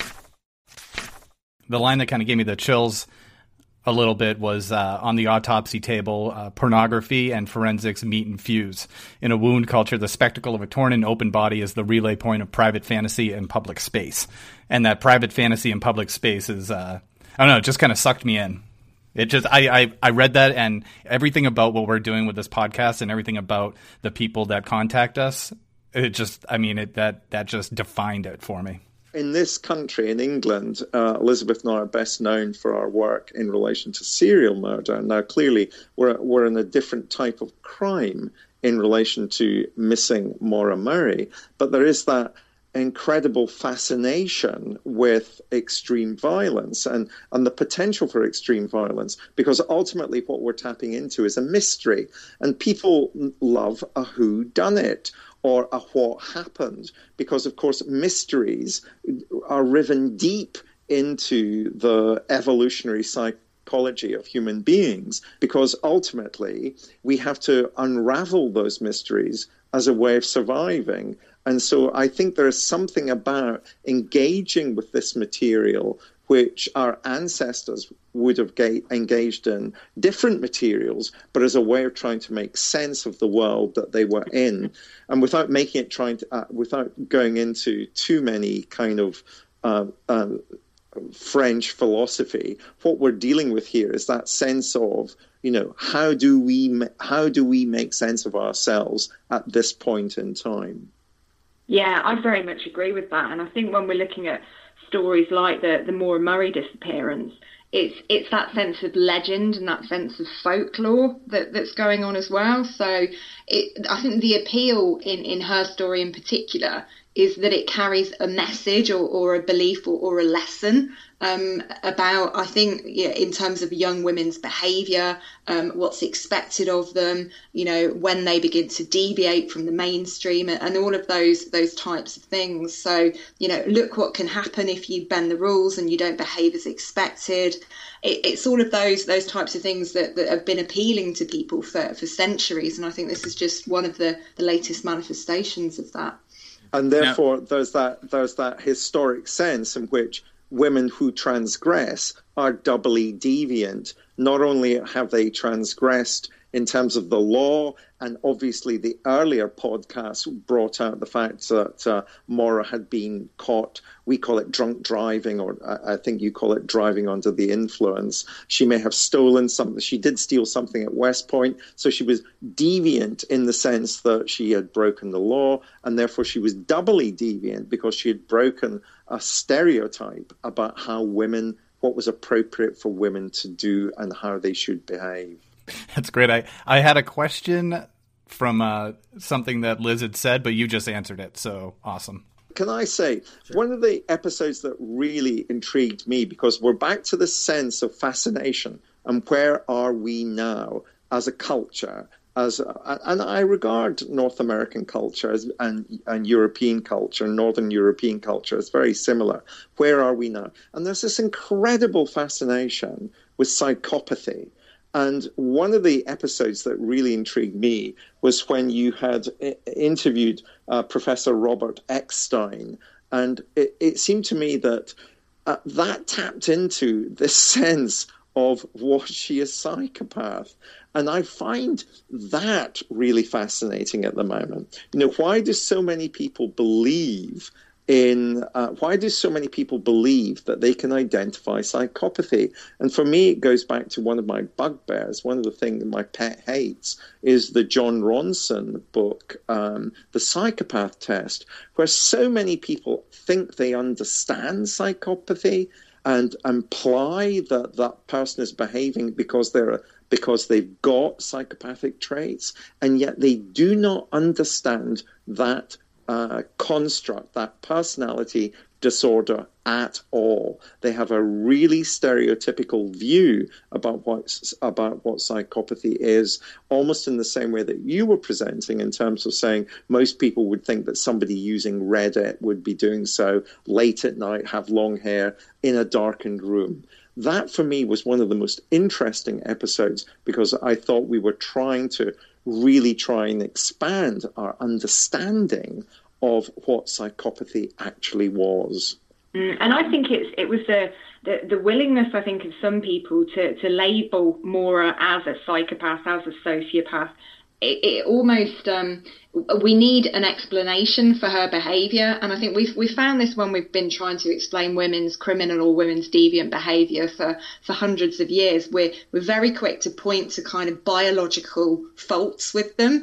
The line that kind of gave me the chills a little bit was uh, on the autopsy table, uh, pornography and forensics meet and fuse. In a wound culture, the spectacle of a torn and open body is the relay point of private fantasy and public space. And that private fantasy and public space is, uh, I don't know, it just kind of sucked me in. It just, I, I, I read that, and everything about what we're doing with this podcast and everything about the people that contact us, it just, I mean, it, that, that just defined it for me.
In this country, in England, uh, Elizabeth and I are best known for our work in relation to serial murder. Now, clearly, we're we're in a different type of crime in relation to missing Maura Murray, but there is that incredible fascination with extreme violence and, and the potential for extreme violence, because ultimately what we're tapping into is a mystery, and people love a whodunit or a what happened, because of course mysteries are riven deep into the evolutionary psychology of human beings, because ultimately we have to unravel those mysteries as a way of surviving. And so I think there is something about engaging with this material which our ancestors would have ga- engaged in different materials, but as a way of trying to make sense of the world that they were in, and without making it trying to, uh, without going into too many kind of uh, uh, French philosophy. What we're dealing with here is that sense of, you know, how do we how do we make sense of ourselves at this point in time?
Yeah, I very much agree with that. And I think when we're looking at stories like the, the Maura Murray disappearance, it's it's that sense of legend and that sense of folklore that, that's going on as well. So it, I think the appeal in, in her story in particular is that it carries a message or, or a belief or, or a lesson um, about, I think, yeah, in terms of young women's behaviour, um, what's expected of them, you know, when they begin to deviate from the mainstream and, and all of those those types of things. So, you know, look what can happen if you bend the rules and you don't behave as expected. It, it's all of those those types of things that, that have been appealing to people for, for centuries. And I think this is just one of the, the latest manifestations of that.
And therefore, no. there's that there's that historic sense in which women who transgress are doubly deviant. Not only have they transgressed in terms of the law, and obviously the earlier podcast brought out the fact that uh, Maura had been caught, we call it drunk driving, or I, I think you call it driving under the influence. She may have stolen something. She did steal something at West Point, so she was deviant in the sense that she had broken the law, and therefore she was doubly deviant because she had broken a stereotype about how women, what was appropriate for women to do and how they should behave.
That's great. I, I had a question from uh, something that Liz had said, but you just answered it. So awesome.
Can I say, sure. One of the episodes that really intrigued me, because we're back to this sense of fascination and where are we now as a culture, as a, and I regard North American culture as, and, and European culture, Northern European culture as very similar. Where are we now? And there's this incredible fascination with psychopathy. And one of the episodes that really intrigued me was when you had interviewed uh, Professor Robert Eckstein. And it, it seemed to me that uh, that tapped into this sense of, was she a psychopath? And I find that really fascinating at the moment. You know, why do so many people believe in uh, why do so many people believe that they can identify psychopathy? And for me, it goes back to one of my bugbears. One of the things my pet hates is the John Ronson book, um, The Psychopath Test, where so many people think they understand psychopathy and imply that that person is behaving because they're because they've got psychopathic traits, and yet they do not understand that Uh, construct, that personality disorder at all. They have a really stereotypical view about what about what psychopathy is, almost in the same way that you were presenting, in terms of saying most people would think that somebody using Reddit would be doing so late at night, have long hair, in a darkened room. That, for me, was one of the most interesting episodes, because I thought we were trying to really try and expand our understanding of what psychopathy actually was.
Mm, and I think it's it was the, the the willingness, I think, of some people to, to label Maura as a psychopath, as a sociopath. It, it almost um, we need an explanation for her behaviour, and I think we've we found this when we've been trying to explain women's criminal or women's deviant behaviour for, for hundreds of years. We're we're very quick to point to kind of biological faults with them.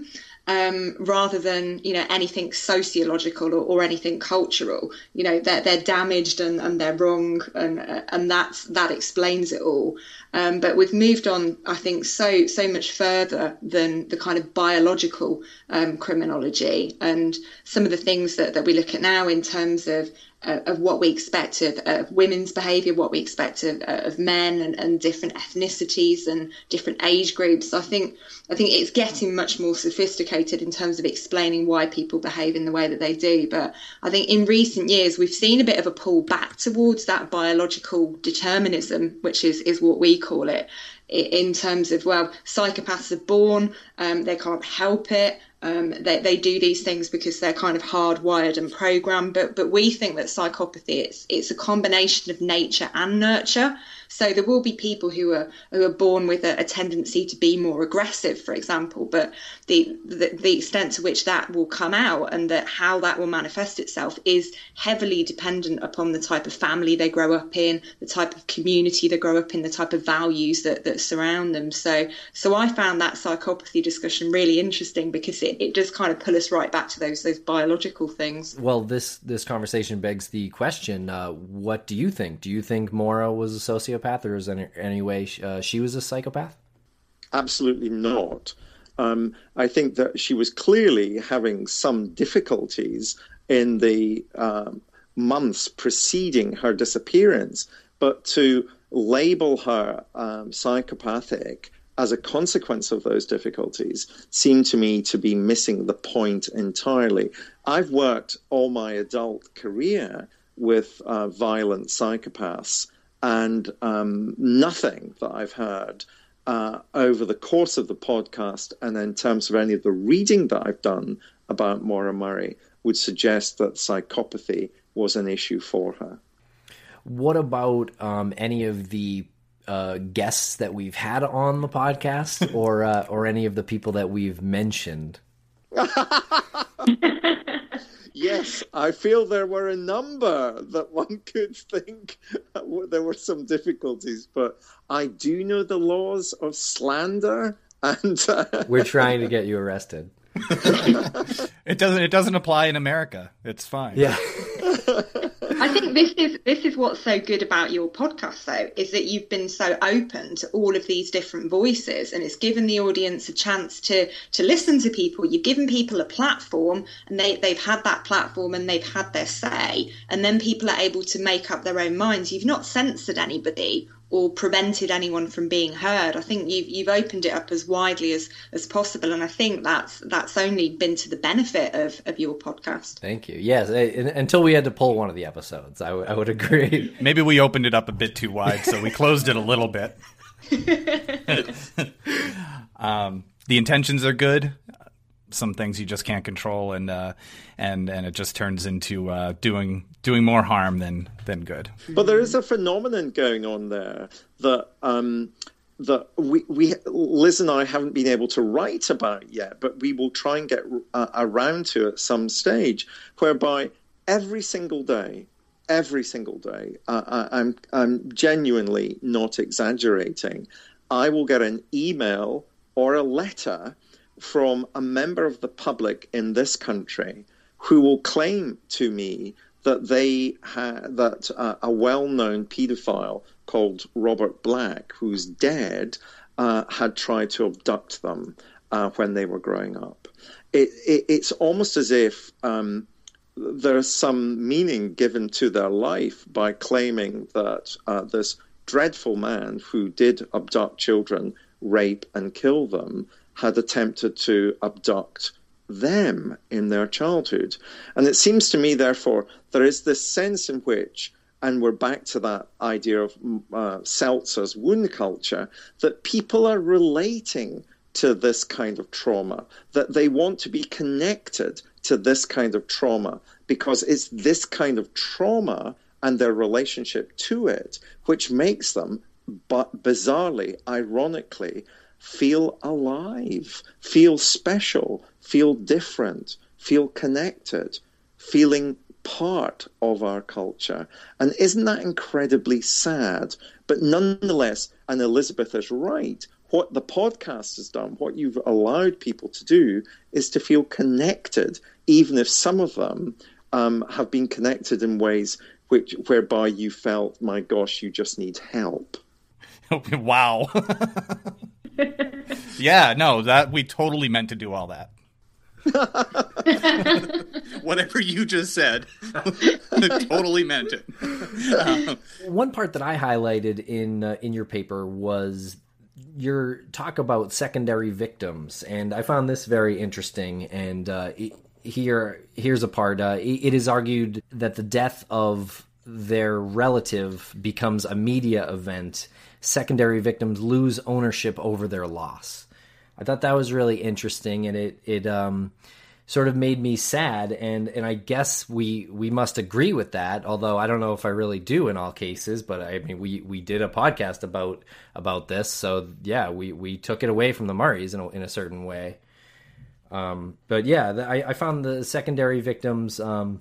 um, rather than, you know, anything sociological or, or anything cultural. You know, they're, they're damaged and, and they're wrong, and and that's, that explains it all. Um, but we've moved on, I think, so so much further than the kind of biological um, criminology, and some of the things that, that we look at now in terms of uh, of what we expect of, of women's behaviour, what we expect of, of men, and, and different ethnicities and different age groups. I think I think it's getting much more sophisticated in terms of explaining why people behave in the way that they do. But I think in recent years we've seen a bit of a pull back towards that biological determinism, which is, is what we call it, in terms of, well, psychopaths are born, um, they can't help it. Um, they, they do these things because they're kind of hardwired and programmed. But but we think that psychopathy, it's it's a combination of nature and nurture. So there will be people who are who are born with a, a tendency to be more aggressive, for example. But the, the the extent to which that will come out and that how that will manifest itself is heavily dependent upon the type of family they grow up in, the type of community they grow up in, the type of values that, that surround them. So so I found that psychopathy discussion really interesting because it, it does kind of pull us right back to those those biological things.
Well, this this conversation begs the question: uh, what do you think? Do you think Maura was a sociopath, or is there any way uh, she was a psychopath?
Absolutely not. Um, I think that she was clearly having some difficulties in the um, months preceding her disappearance, but to label her um, psychopathic as a consequence of those difficulties seemed to me to be missing the point entirely. I've worked all my adult career with uh, violent psychopaths, and um, nothing that I've heard uh, over the course of the podcast and in terms of any of the reading that I've done about Maura Murray would suggest that psychopathy was an issue for her.
What about um, any of the uh, guests that we've had on the podcast, or uh, or any of the people that we've mentioned?
Yes, I feel there were a number that one could think there were some difficulties, but I do know the laws of slander, and uh...
we're trying to get you arrested.
It doesn't. It doesn't apply in America. It's fine.
Yeah.
I think this is this is what's so good about your podcast, though, is that you've been so open to all of these different voices, and it's given the audience a chance to to listen to people. You've given people a platform, and they they've had that platform and they've had their say, and then people are able to make up their own minds. You've not censored anybody or prevented anyone from being heard. I think you've you've opened it up as widely as, as possible, and I think that's that's only been to the benefit of, of your podcast.
Thank you. Yes, I, until we had to pull one of the episodes, I, w- I would agree.
Maybe we opened it up a bit too wide, so we closed it a little bit. um, the intentions are good. Some things you just can't control, and uh, and and it just turns into uh, doing doing more harm than than good.
But there is a phenomenon going on there that um, that we we Liz and I haven't been able to write about yet, but we will try and get uh, around to at some stage, whereby every single day, every single day, uh, I, I'm I'm genuinely not exaggerating. I will get an email or a letter from a member of the public in this country who will claim to me that they ha- that uh, a well-known paedophile called Robert Black, who's dead, uh, had tried to abduct them uh, when they were growing up. It, it, it's almost as if um, there's some meaning given to their life by claiming that uh, this dreadful man who did abduct children, rape and kill them, had attempted to abduct them in their childhood. And it seems to me, therefore, there is this sense in which, and we're back to that idea of uh, Seltzer's wound culture, that people are relating to this kind of trauma, that they want to be connected to this kind of trauma, because it's this kind of trauma and their relationship to it which makes them, but bizarrely, ironically, feel alive, feel special, feel different, feel connected, feeling part of our culture. And isn't that incredibly sad? But nonetheless, and Elizabeth is right, what the podcast has done, what you've allowed people to do, is to feel connected, even if some of them um, have been connected in ways which whereby you felt, my gosh, you just need help.
Wow. Yeah, no, that we totally meant to do all that. Whatever you just said, totally meant it. Uh,
One part that I highlighted in uh, in your paper was your talk about secondary victims, and I found this very interesting. And uh, here, here's a part. Uh, it is argued that the death of their relative becomes a media event. Secondary victims lose ownership over their loss. I thought that was really interesting, and it it um, sort of made me sad. And, and I guess we we must agree with that. Although I don't know if I really do in all cases. But I mean, we, we did a podcast about about this, so yeah, we, we took it away from the Murrays in a, in a certain way. Um, but yeah, the, I, I found the secondary victims um,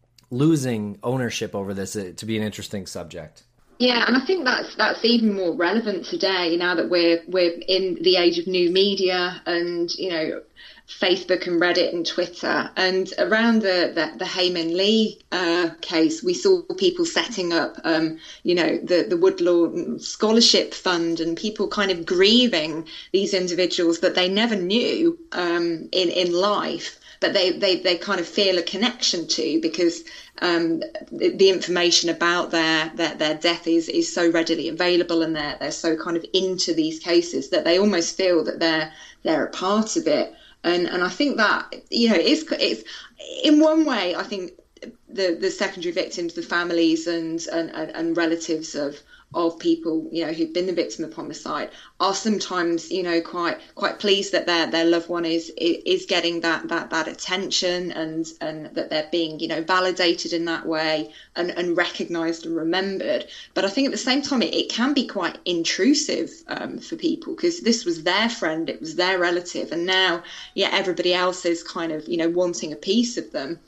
losing ownership over this to be an interesting subject.
Yeah, and I think that's that's even more relevant today now that we're we're in the age of new media and, you know, Facebook and Reddit and Twitter. And around the the, the Hae Min Lee uh, case, we saw people setting up, um, you know, the the Woodlawn Scholarship Fund, and people kind of grieving these individuals that they never knew um, in in life, but they, they, they kind of feel a connection to, because um, the, the information about their, their their death is, is so readily available, and they're they're so kind of into these cases that they almost feel that they're they're a part of it. And and I think that, you know, it's it's in one way, I think the the secondary victims, the families and and, and relatives of of people, you know, who've been the victim of homicide are sometimes, you know, quite quite pleased that their their loved one is is getting that that that attention, and and that they're being, you know, validated in that way and and recognized and remembered. But I think at the same time it, it can be quite intrusive um, for people, because this was their friend, it was their relative, and now yeah everybody else is kind of, you know, wanting a piece of them.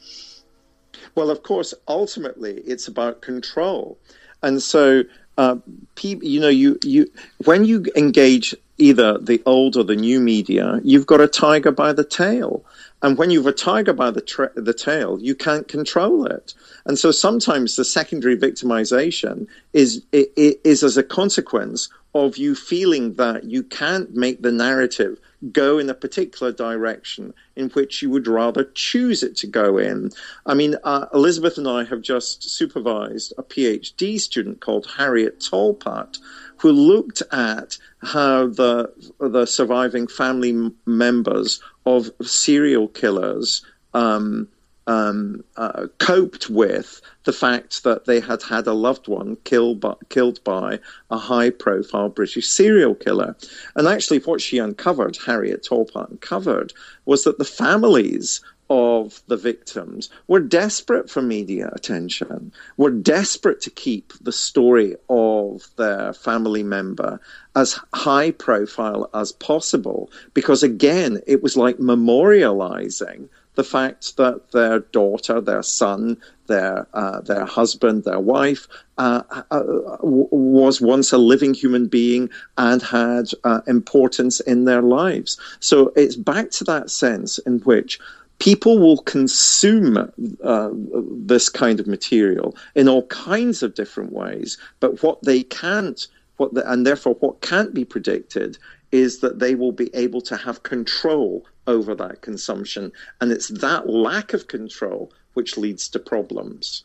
Well, of course, ultimately it's about control, and so Uh, people, you know, you, you when you engage either the old or the new media, you've got a tiger by the tail. And when you've a tiger by the, tra- the tail, you can't control it. And so sometimes the secondary victimization is, is, is as a consequence of you feeling that you can't make the narrative go in a particular direction in which you would rather choose it to go in. I mean, uh, Elizabeth and I have just supervised a PhD student called Harriet Tolpat, who looked at how the the surviving family m- members of serial killers um, um, uh, coped with the fact that they had had a loved one killed by, killed by a high-profile British serial killer. And actually what she uncovered, Harriet Tolpat uncovered, was that the families of the victims were desperate for media attention, were desperate to keep the story of their family member as high profile as possible, because again, it was like memorializing the fact that their daughter, their son, their uh, their husband, their wife uh, uh, w- was once a living human being and had uh, importance in their lives. So it's back to that sense in which people will consume uh, this kind of material in all kinds of different ways, but what they can't, what the, and therefore what can't be predicted, is that they will be able to have control over that consumption. And it's that lack of control which leads to problems.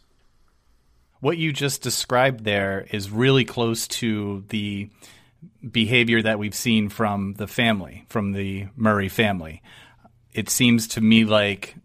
What you just described there is really close to the behavior that we've seen from the family, from the Murray family. It seems to me like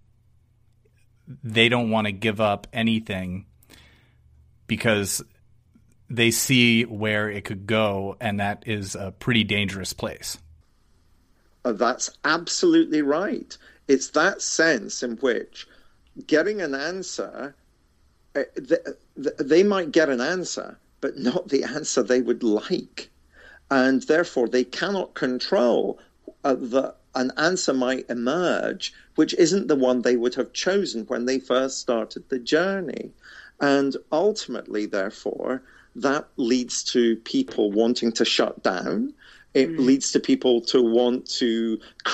they don't want to give up anything because they see where it could go, and that is a pretty dangerous place.
Uh, that's absolutely right. It's that sense in which getting an answer, uh, th- th- they might get an answer, but not the answer they would like. And therefore, they cannot control uh, the an answer might emerge which isn't the one they would have chosen when they first started the journey. And ultimately, therefore, that leads to people wanting to shut down. It
Mm.
leads to people to want to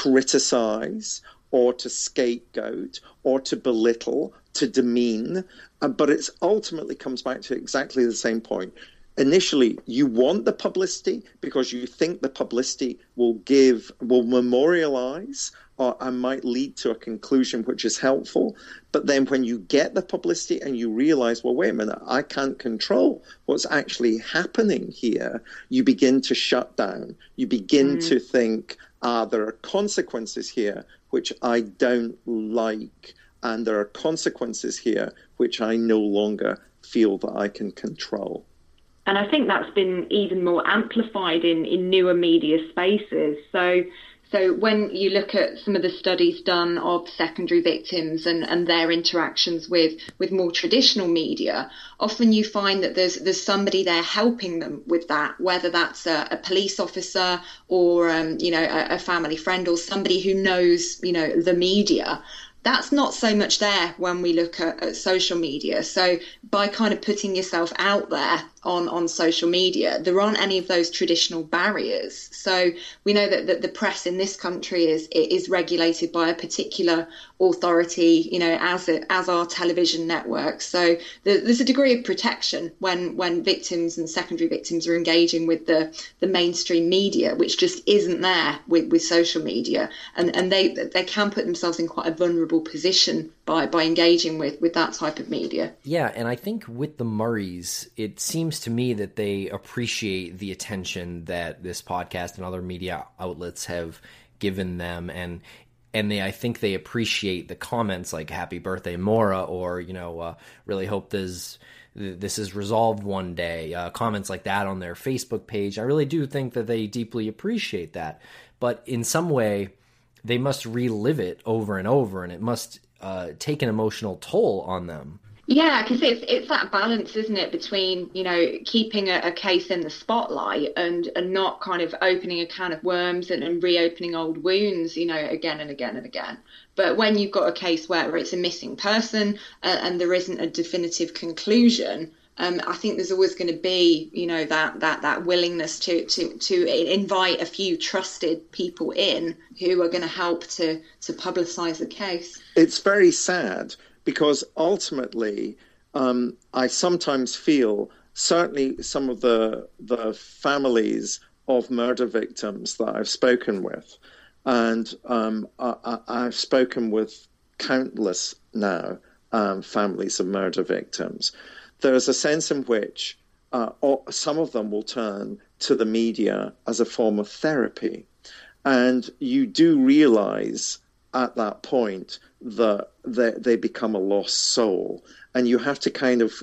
criticize or to scapegoat or to belittle, to demean. Uh, but it ultimately comes back to exactly the same point. Initially, you want the publicity because you think the publicity will give, will memorialize, or and might lead to a conclusion which is helpful. But then when you get the publicity and you realize, well, wait a minute, I can't control what's actually happening here, you begin to shut down. You begin
Mm.
to think, ah, there are consequences here which I don't like, and there are consequences here which I no longer feel that I can control.
And I think that's been even more amplified in, in newer media spaces. So so when you look at some of the studies done of secondary victims and, and their interactions with, with more traditional media, often you find that there's there's somebody there helping them with that, whether that's a, a police officer or um, you know a, a family friend or somebody who knows you know the media. That's not so much there when we look at, at social media. So by kind of putting yourself out there on, on social media, there aren't any of those traditional barriers. So we know that, that the press in this country is is regulated by a particular authority, you know, as a, as our television networks. So there, there's a degree of protection when, when victims and secondary victims are engaging with the, the mainstream media, which just isn't there with, with social media. And, and they they can put themselves in quite a vulnerable position by by engaging with with that type of media.
Yeah, and I think with the Murrays, it seems to me that they appreciate the attention that this podcast and other media outlets have given them, and and they I think they appreciate the comments like "Happy Birthday, Maura," or you know, uh, really hope this this is resolved one day. Uh, comments like that on their Facebook page. I really do think that they deeply appreciate that, but in some way, they must relive it over and over, and it must uh, take an emotional toll on them.
Yeah, because it's it's that balance, isn't it, between you know keeping a, a case in the spotlight and and not kind of opening a can of worms and, and reopening old wounds, you know, again and again and again. But when you've got a case where it's a missing person uh, and there isn't a definitive conclusion, Um, I think there's always going to be, you know, that that that willingness to to to invite a few trusted people in who are going to help to to publicise the case.
It's very sad because ultimately, um, I sometimes feel, certainly some of the the families of murder victims that I've spoken with, and um, I, I've spoken with countless now um, families of murder victims. There's a sense in which uh, some of them will turn to the media as a form of therapy. And you do realize at that point that they, they become a lost soul. And you have to kind of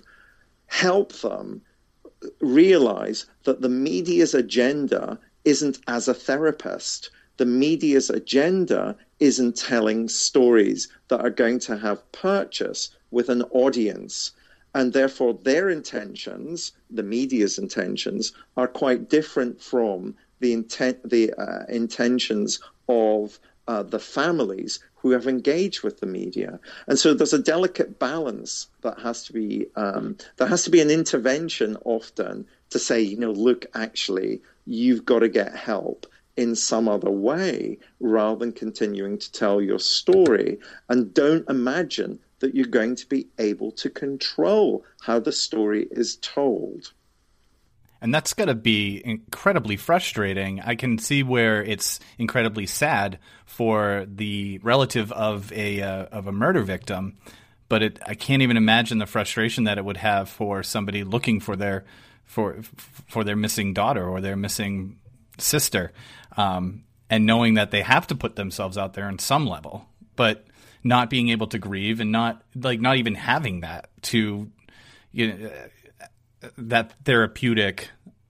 help them realize that the media's agenda isn't as a therapist. The media's agenda isn't telling stories that are going to have purchase with an audience. And therefore, their intentions, the media's intentions, are quite different from the intent, the uh, intentions of uh, the families who have engaged with the media. And so, there's a delicate balance that has to be. Um, there has to be an intervention often to say, you know, look, actually, you've got to get help in some other way rather than continuing to tell your story. And don't imagine that you're going to be able to control how the story is told.
And that's got to be incredibly frustrating. I can see where it's incredibly sad for the relative of a uh, of a murder victim, but it, I can't even imagine the frustration that it would have for somebody looking for their for for their missing daughter or their missing sister, um, and knowing that they have to put themselves out there on some level, but not being able to grieve and not like not even having that to, you know, that therapeutic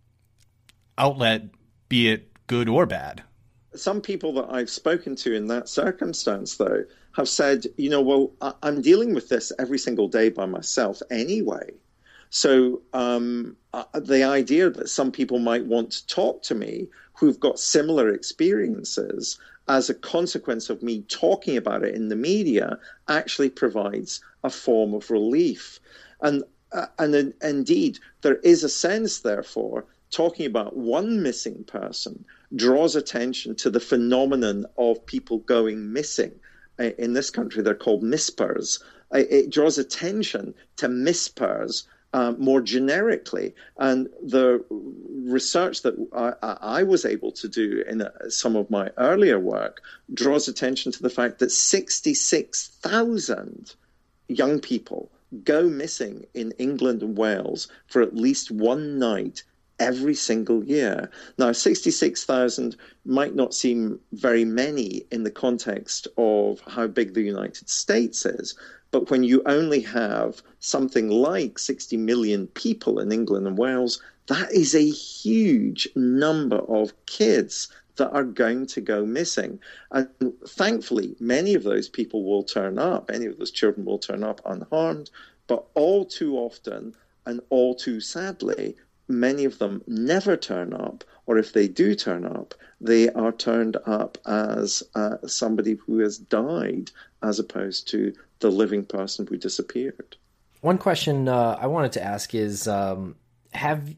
outlet, be it good or bad.
Some people that I've spoken to in that circumstance, though, have said, you know, well, I'm dealing with this every single day by myself anyway. So um, uh, the idea that some people might want to talk to me who've got similar experiences as a consequence of me talking about it in the media actually provides a form of relief. And uh, and in, indeed, there is a sense, therefore, talking about one missing person draws attention to the phenomenon of people going missing. In this country, they're called mispers. It draws attention to mispers uh, more generically. And the research that I, I was able to do in a, some of my earlier work draws attention to the fact that sixty-six thousand young people go missing in England and Wales for at least one night every single year. Now, sixty-six thousand might not seem very many in the context of how big the United States is, but when you only have something like sixty million people in England and Wales, that is a huge number of kids that are going to go missing. And thankfully, many of those people will turn up, any of those children will turn up unharmed, but all too often and all too sadly, many of them never turn up, or if they do turn up, they are turned up as uh, somebody who has died as opposed to the living person who disappeared.
One question uh, I wanted to ask is, um, have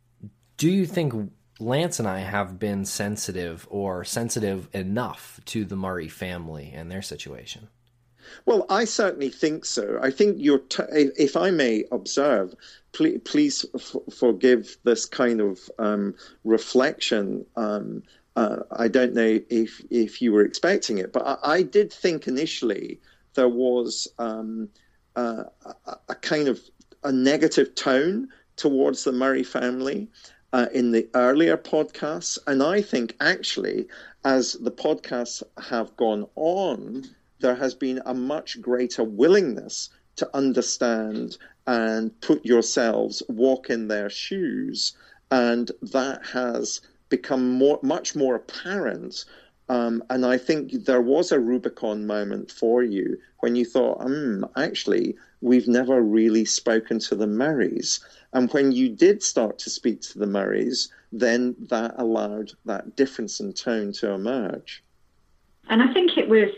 do you think Lance and I have been sensitive or sensitive enough to the Murray family and their situation?
Well, I certainly think so. I think you're, t- if I may observe, please, please f- forgive this kind of um, reflection. Um, uh, I don't know if if you were expecting it, but I, I did think initially there was um, uh, a, a kind of a negative tone towards the Murray family uh, in the earlier podcasts. And I think actually, as the podcasts have gone on, there has been a much greater willingness to understand and put yourselves, walk in their shoes. And that has become more, much more apparent. Um, and I think there was a Rubicon moment for you when you thought, hmm, actually, we've never really spoken to the Murrays. And when you did start to speak to the Murrays, then that allowed that difference in tone to emerge.
And I think it was...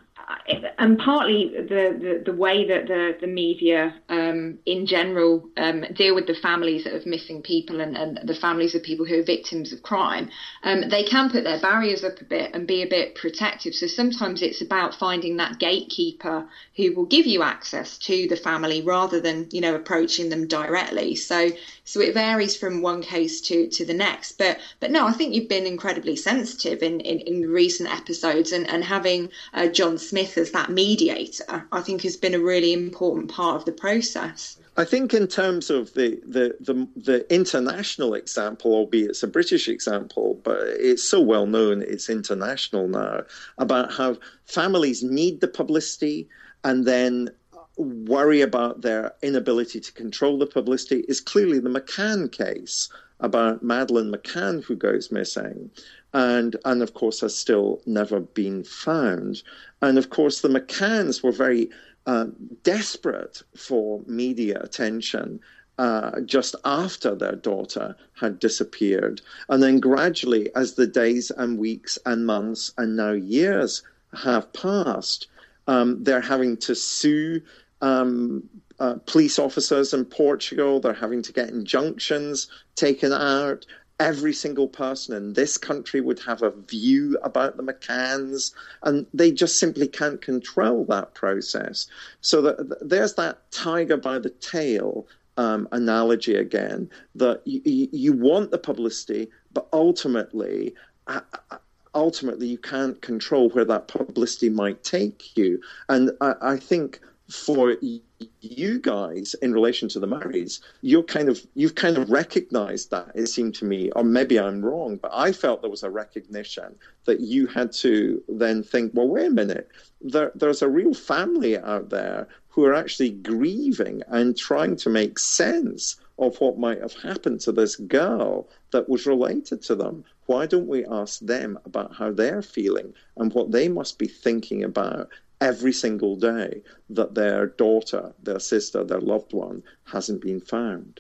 And partly the, the, the way that the, the media um, in general um, deal with the families of missing people and, and the families of people who are victims of crime, um, they can put their barriers up a bit and be a bit protective. So sometimes it's about finding that gatekeeper who will give you access to the family rather than, you know, approaching them directly. So so it varies from one case to, to the next. But but no, I think you've been incredibly sensitive in, in, in recent episodes, and, and having uh, John Smith as that mediator, I think, has been a really important part of the process.
I think in terms of the, the, the, the international example, albeit it's a British example, but it's so well known, it's international now, about how families need the publicity and then worry about their inability to control the publicity is clearly the McCann case about Madeleine McCann, who goes missing. And, and of course, has still never been found. And, of course, the McCanns were very uh, desperate for media attention uh, just after their daughter had disappeared. And then gradually, as the days and weeks and months and now years have passed, um, they're having to sue um, uh, police officers in Portugal. They're having to get injunctions taken out. Every single person in this country would have a view about the McCanns, and they just simply can't control that process. So that, there's that tiger by the tail um, analogy again, that you, you want the publicity, but ultimately, uh, ultimately you can't control where that publicity might take you. And I, I think for you guys in relation to the Murrays, you're kind of you've kind of recognized that, it seemed to me, or maybe I'm wrong, but I felt there was a recognition that you had to then think, well, wait a minute, there, there's a real family out there who are actually grieving and trying to make sense of what might have happened to this girl that was related to them. Why don't we ask them about how they're feeling and what they must be thinking about every single day that their daughter, their sister, their loved one hasn't been found?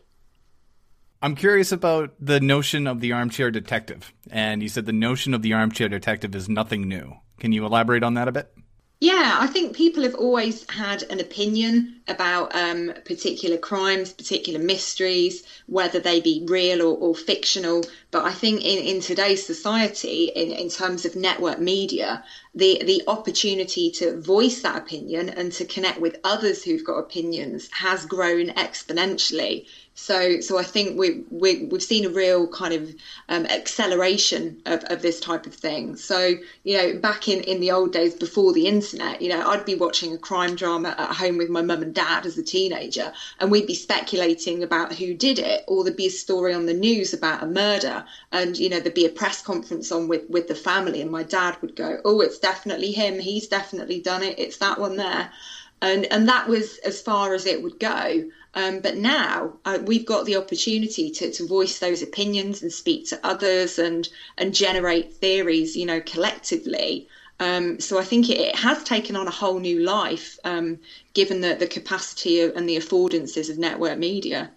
I'm curious about the notion of the armchair detective. And you said the notion of the armchair detective is nothing new. Can you elaborate on that a bit?
Yeah, I think people have always had an opinion about um, particular crimes, particular mysteries, whether they be real or, or fictional. But I think in, in today's society, in, in terms of network media, the, the opportunity to voice that opinion and to connect with others who've got opinions has grown exponentially. So, so I think we, we, we've seen a real kind of um, acceleration of, of this type of thing. So, you know, back in, in the old days before the internet, you know, I'd be watching a crime drama at home with my mum and dad as a teenager, and we'd be speculating about who did it, or there'd be a story on the news about a murder, and, you know, there'd be a press conference on with, with the family, and my dad would go, oh, it's definitely him. He's definitely done it. It's that one there. And, and that was as far as it would go. Um, but now uh, we've got the opportunity to, to voice those opinions and speak to others and and generate theories, you know, collectively. Um, so I think it, it has taken on a whole new life, um, given the, the capacity of, and the affordances of network media.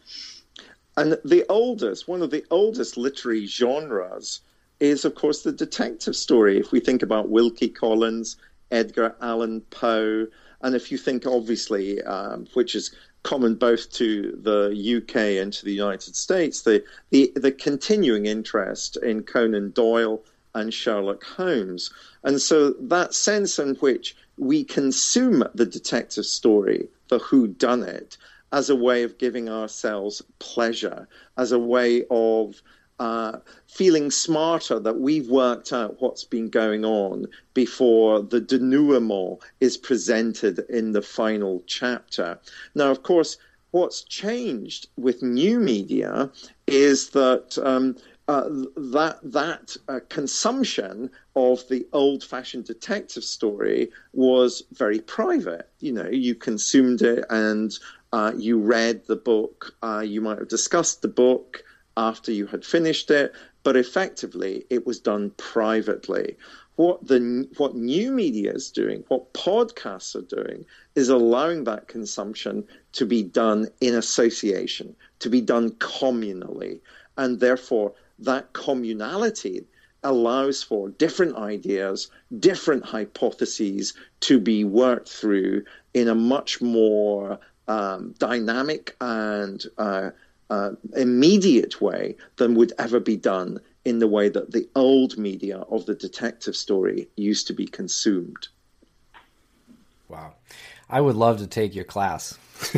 And the oldest, one of the oldest literary genres is, of course, the detective story. If we think about Wilkie Collins, Edgar Allan Poe, and if you think, obviously, um, which is common both to the U K and to the United States, the, the, the continuing interest in Conan Doyle and Sherlock Holmes. And so that sense in which we consume the detective story, the whodunit, as a way of giving ourselves pleasure, as a way of uh, feeling smarter that we've worked out what's been going on before the denouement is presented in the final chapter. Now, of course, what's changed with new media is that um, uh, that that uh, consumption of the old-fashioned detective story was very private. You know, you consumed it and uh, you read the book. Uh, you might have discussed the book after you had finished it, but effectively it was done privately. What the what new media is doing, what podcasts are doing, is allowing that consumption to be done in association, to be done communally, and therefore that communality allows for different ideas, different hypotheses to be worked through in a much more um, dynamic and uh, Uh, immediate way than would ever be done in the way that the old media of the detective story used to be consumed.
Wow. I would love to take your class.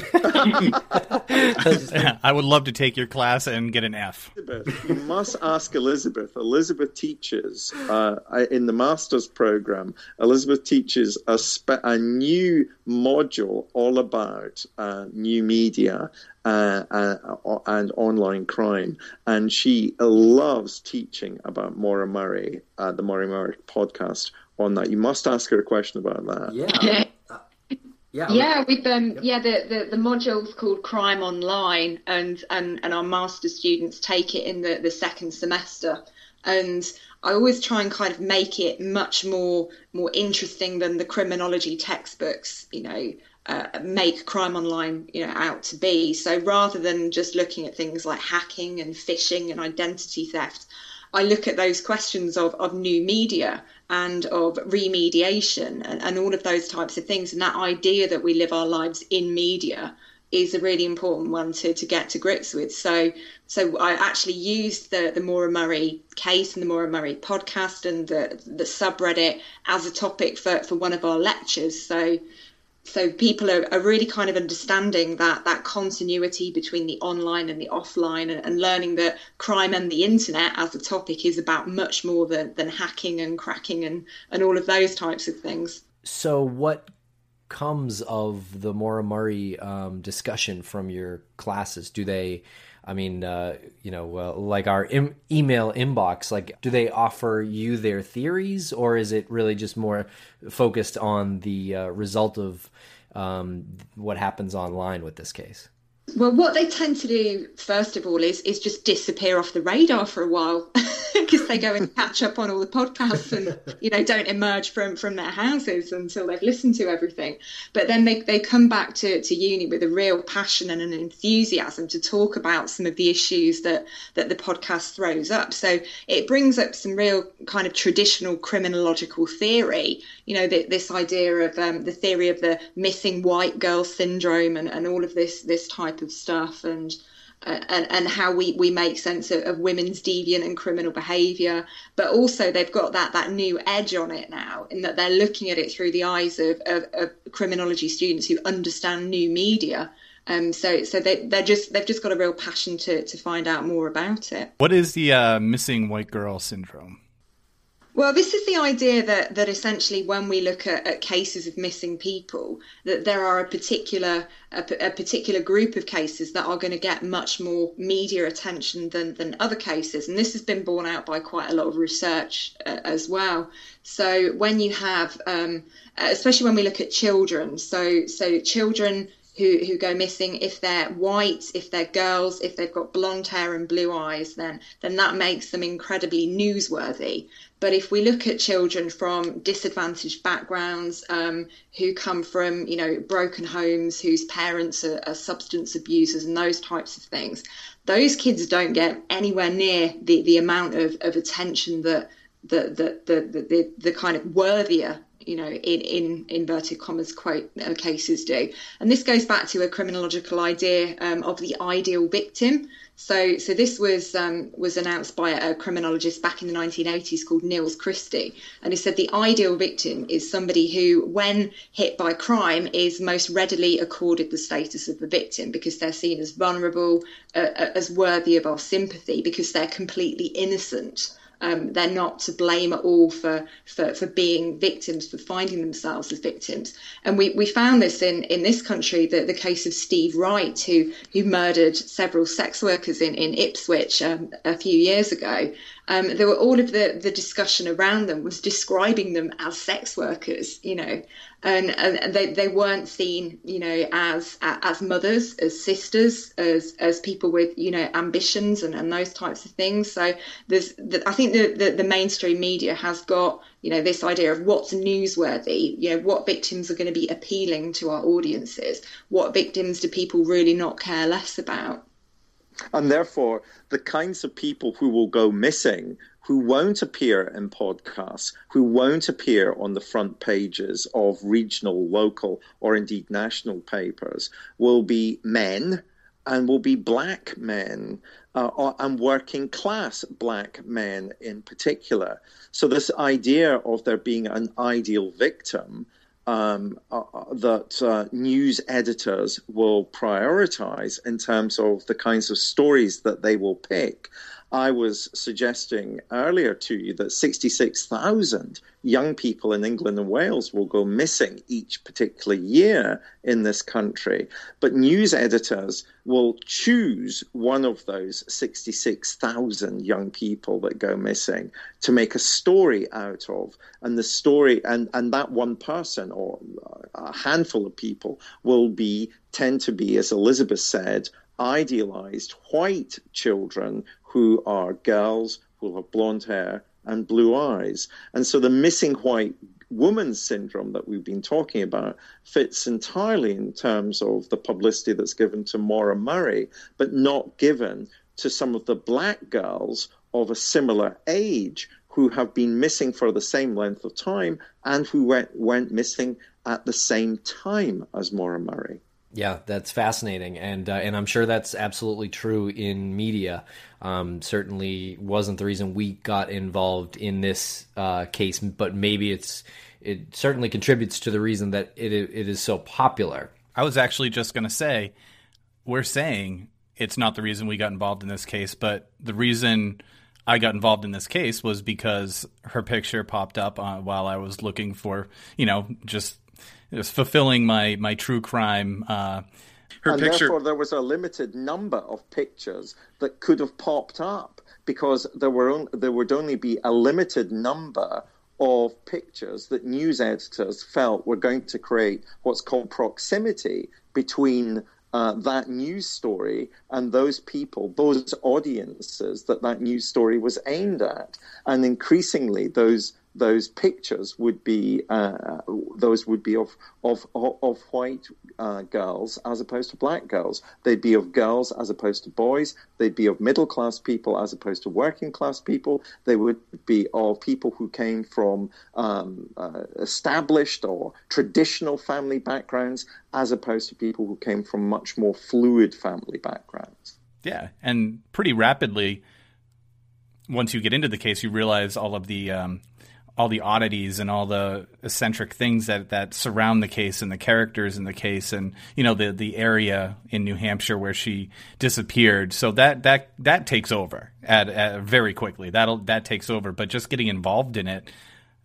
Yeah, I would love to take your class and get an F.
Elizabeth, you must ask Elizabeth. Elizabeth teaches uh, in the master's program. Elizabeth teaches a, spe- a new module all about uh, new media uh, uh, and online crime, and she loves teaching about Maura Murray, uh, the Maura Murray podcast on that. You must ask her a question about that.
Yeah. Yeah,
yeah, we've um, yep. yeah the, the the module's called Crime Online, and and and our master students take it in the the second semester, and I always try and kind of make it much more more interesting than the criminology textbooks, you know, uh, make Crime Online, you know, out to be. So rather than just looking at things like hacking and phishing and identity theft, I look at those questions of, of new media and of remediation and, and all of those types of things. And that idea that we live our lives in media is a really important one to, to get to grips with. So so I actually used the, the Maura Murray case and the Maura Murray podcast and the, the subreddit as a topic for, for one of our lectures. So So people are, are really kind of understanding that that continuity between the online and the offline, and, and learning that crime and the internet as a topic is about much more than, than hacking and cracking and, and all of those types of things.
So what comes of the Maura Murray um, discussion from your classes? Do they, I mean, uh, you know, uh, like our im- email inbox, like, do they offer you their theories, or is it really just more focused on the uh, result of um, what happens online with this case?
Well, what they tend to do, first of all, is is just disappear off the radar for a while because they go and catch up on all the podcasts and, you know, don't emerge from, from their houses until they've listened to everything. But then they, they come back to, to uni with a real passion and an enthusiasm to talk about some of the issues that, that the podcast throws up. So it brings up some real kind of traditional criminological theory, you know, the, this idea of um, the theory of the missing white girl syndrome and, and all of this, this type of stuff, and uh, and and how we we make sense of, of women's deviant and criminal behavior. But also they've got that that new edge on it now, in that they're looking at it through the eyes of, of, of criminology students who understand new media. Um, so so they they're just they've just got a real passion to to find out more about it.
What is the uh, missing white girl syndrome?
Well, this is the idea that, that essentially when we look at, at cases of missing people, that there are a particular a, a particular group of cases that are going to get much more media attention than, than other cases. And this has been borne out by quite a lot of research uh, as well. So when you have, um, especially when we look at children, so so children who, who go missing, if they're white, if they're girls, if they've got blonde hair and blue eyes, then then that makes them incredibly newsworthy. But if we look at children from disadvantaged backgrounds, um, who come from, you know, broken homes, whose parents are, are substance abusers and those types of things, those kids don't get anywhere near the, the amount of, of attention that the the, the, the, the the kind of worthier, you know, in, in inverted commas quote uh, cases do. And this goes back to a criminological idea um, of the ideal victim. So, so this was um, was announced by a criminologist back in the nineteen eighties called Niels Christie, and he said the ideal victim is somebody who, when hit by crime, is most readily accorded the status of the victim because they're seen as vulnerable, uh, as worthy of our sympathy, because they're completely innocent. Um, they're not to blame at all for, for, for being victims, for finding themselves as victims. And we, we found this in, in this country, the, the case of Steve Wright, who, who murdered several sex workers in, in Ipswich um, a few years ago. Um, there were all of the, the discussion around them was describing them as sex workers, you know, and, and they, they weren't seen, you know, as as mothers, as sisters, as as people with, you know, ambitions and, and those types of things. So there's, the, I think the, the, the mainstream media has got, you know, this idea of what's newsworthy, you know, what victims are going to be appealing to our audiences, what victims do people really not care less about.
And therefore, the kinds of people who will go missing, who won't appear in podcasts, who won't appear on the front pages of regional, local, or indeed national papers, will be men and will be black men uh, and working class black men in particular. So this idea of there being an ideal victim Um, uh, that uh, news editors will prioritize in terms of the kinds of stories that they will pick. I was suggesting earlier to you that sixty-six thousand young people in England and Wales will go missing each particular year in this country. But news editors will choose one of those sixty-six thousand young people that go missing to make a story out of. And the story, and, and that one person or a handful of people will be, tend to be, as Elizabeth said, idealized white children who are girls, who have blonde hair and blue eyes. And so the missing white woman syndrome that we've been talking about fits entirely in terms of the publicity that's given to Maura Murray, but not given to some of the black girls of a similar age who have been missing for the same length of time and who went, went missing at the same time as Maura Murray.
Yeah, that's fascinating, and uh, and I'm sure that's absolutely true in media. Um, certainly wasn't the reason we got involved in this uh, case, but maybe it's it certainly contributes to the reason that it it is so popular.
I was actually just going to say, we're saying it's not the reason we got involved in this case, but the reason I got involved in this case was because her picture popped up uh, while I was looking for, you know, just. It was fulfilling my, my true crime. Uh, her
and
picture.
Therefore, there was a limited number of pictures that could have popped up because there were on, there would only be a limited number of pictures that news editors felt were going to create what's called proximity between uh, that news story and those people, those audiences that that news story was aimed at. And increasingly, those those pictures would be uh, those would be of of of white uh, girls as opposed to black girls. They'd be of girls as opposed to boys. They'd be of middle class people as opposed to working class people. They would be of people who came from um, uh, established or traditional family backgrounds as opposed to people who came from much more fluid family backgrounds.
Yeah, and pretty rapidly, once you get into the case, you realize all of the um, all the oddities and all the eccentric things that, that surround the case and the characters in the case, and you know the the area in New Hampshire where she disappeared. So that that that takes over at, at very quickly. That'll that takes over. But just getting involved in it,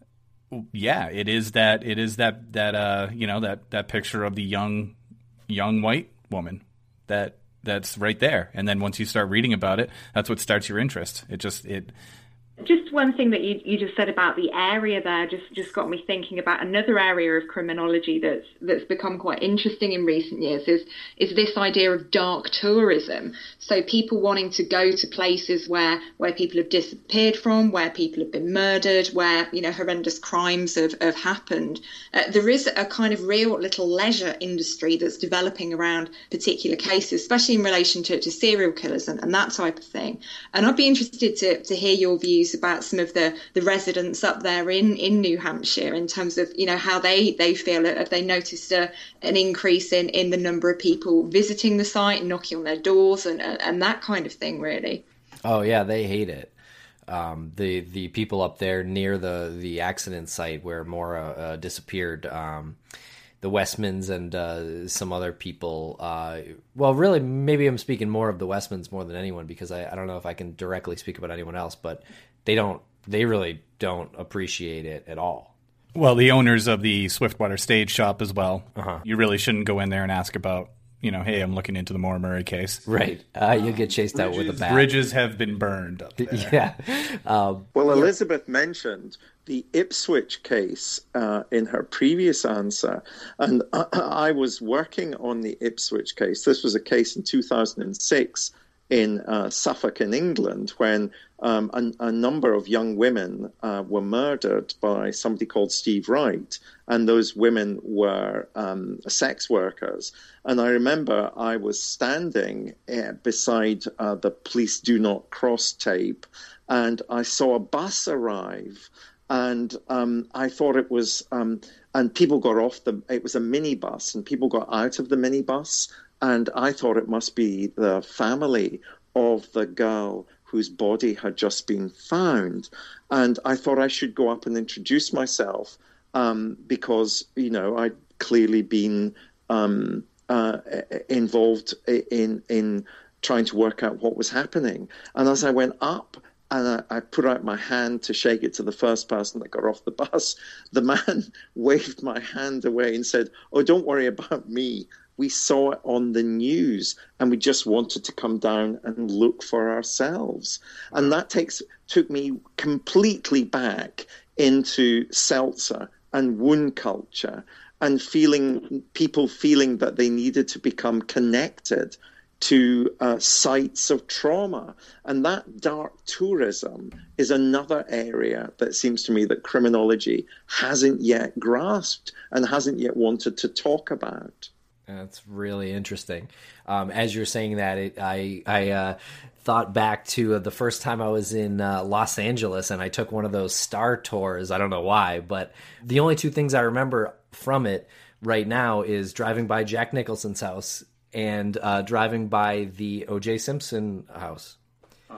yeah, it is that it is that that uh you know that that picture of the young young white woman that. That's right there. And then once you start reading about it, that's what starts your interest. It just, it.
Just one thing that you you just said about the area there just, just got me thinking about another area of criminology that's that's become quite interesting in recent years is is this idea of dark tourism. So people wanting to go to places where where people have disappeared from, where people have been murdered, where you know horrendous crimes have, have happened. Uh, there is a kind of real little leisure industry that's developing around particular cases, especially in relation to, to serial killers and, and that type of thing. And I'd be interested to to hear your views about some of the, the residents up there in, in New Hampshire in terms of, you know, how they, they feel it. Have they noticed a, an increase in, in the number of people visiting the site and knocking on their doors and, and that kind of thing, really?
Oh, yeah, they hate it. Um, the the people up there near the, the accident site where Maura uh, disappeared, um, the Westmans and uh, some other people. Uh, well, really, maybe I'm speaking more of the Westmans more than anyone because I, I don't know if I can directly speak about anyone else, but they don't. They really don't appreciate it at all.
Well, the owners of the Swiftwater Stage Shop as well.
Uh-huh.
You really shouldn't go in there and ask about, you know, hey, I'm looking into the Maura Murray case.
Right. Uh, you'll get chased
bridges,
out with a bat.
Bridges have been burned up there.
Yeah. Um,
well, Elizabeth mentioned the Ipswich case uh, in her previous answer, and I, I was working on the Ipswich case. This was a case in two thousand six in uh, Suffolk in England when um, a, a number of young women uh, were murdered by somebody called Steve Wright, and those women were um, sex workers. And I remember I was standing uh, beside uh, the Police Do Not Cross tape, and I saw a bus arrive, and um, I thought it was, um, and people got off the, it was a minibus, and people got out of the minibus, and I thought it must be the family of the girl whose body had just been found. And I thought I should go up and introduce myself um, because, you know, I'd clearly been um, uh, involved in in trying to work out what was happening. And as I went up, and I, I put out my hand to shake it to the first person that got off the bus, the man waved my hand away and said, "Oh, don't worry about me. We saw it on the news and we just wanted to come down and look for ourselves." And that takes took me completely back into Seltzer and wound culture and feeling people feeling that they needed to become connected to uh, sites of trauma. And that dark tourism is another area that seems to me that criminology hasn't yet grasped and hasn't yet wanted to talk about.
That's really interesting. Um, as you're saying that, it, I I uh, thought back to uh, the first time I was in uh, Los Angeles and I took one of those star tours. I don't know why, but the only two things I remember from it right now is driving by Jack Nicholson's house and uh, driving by the O J Simpson house. Uh,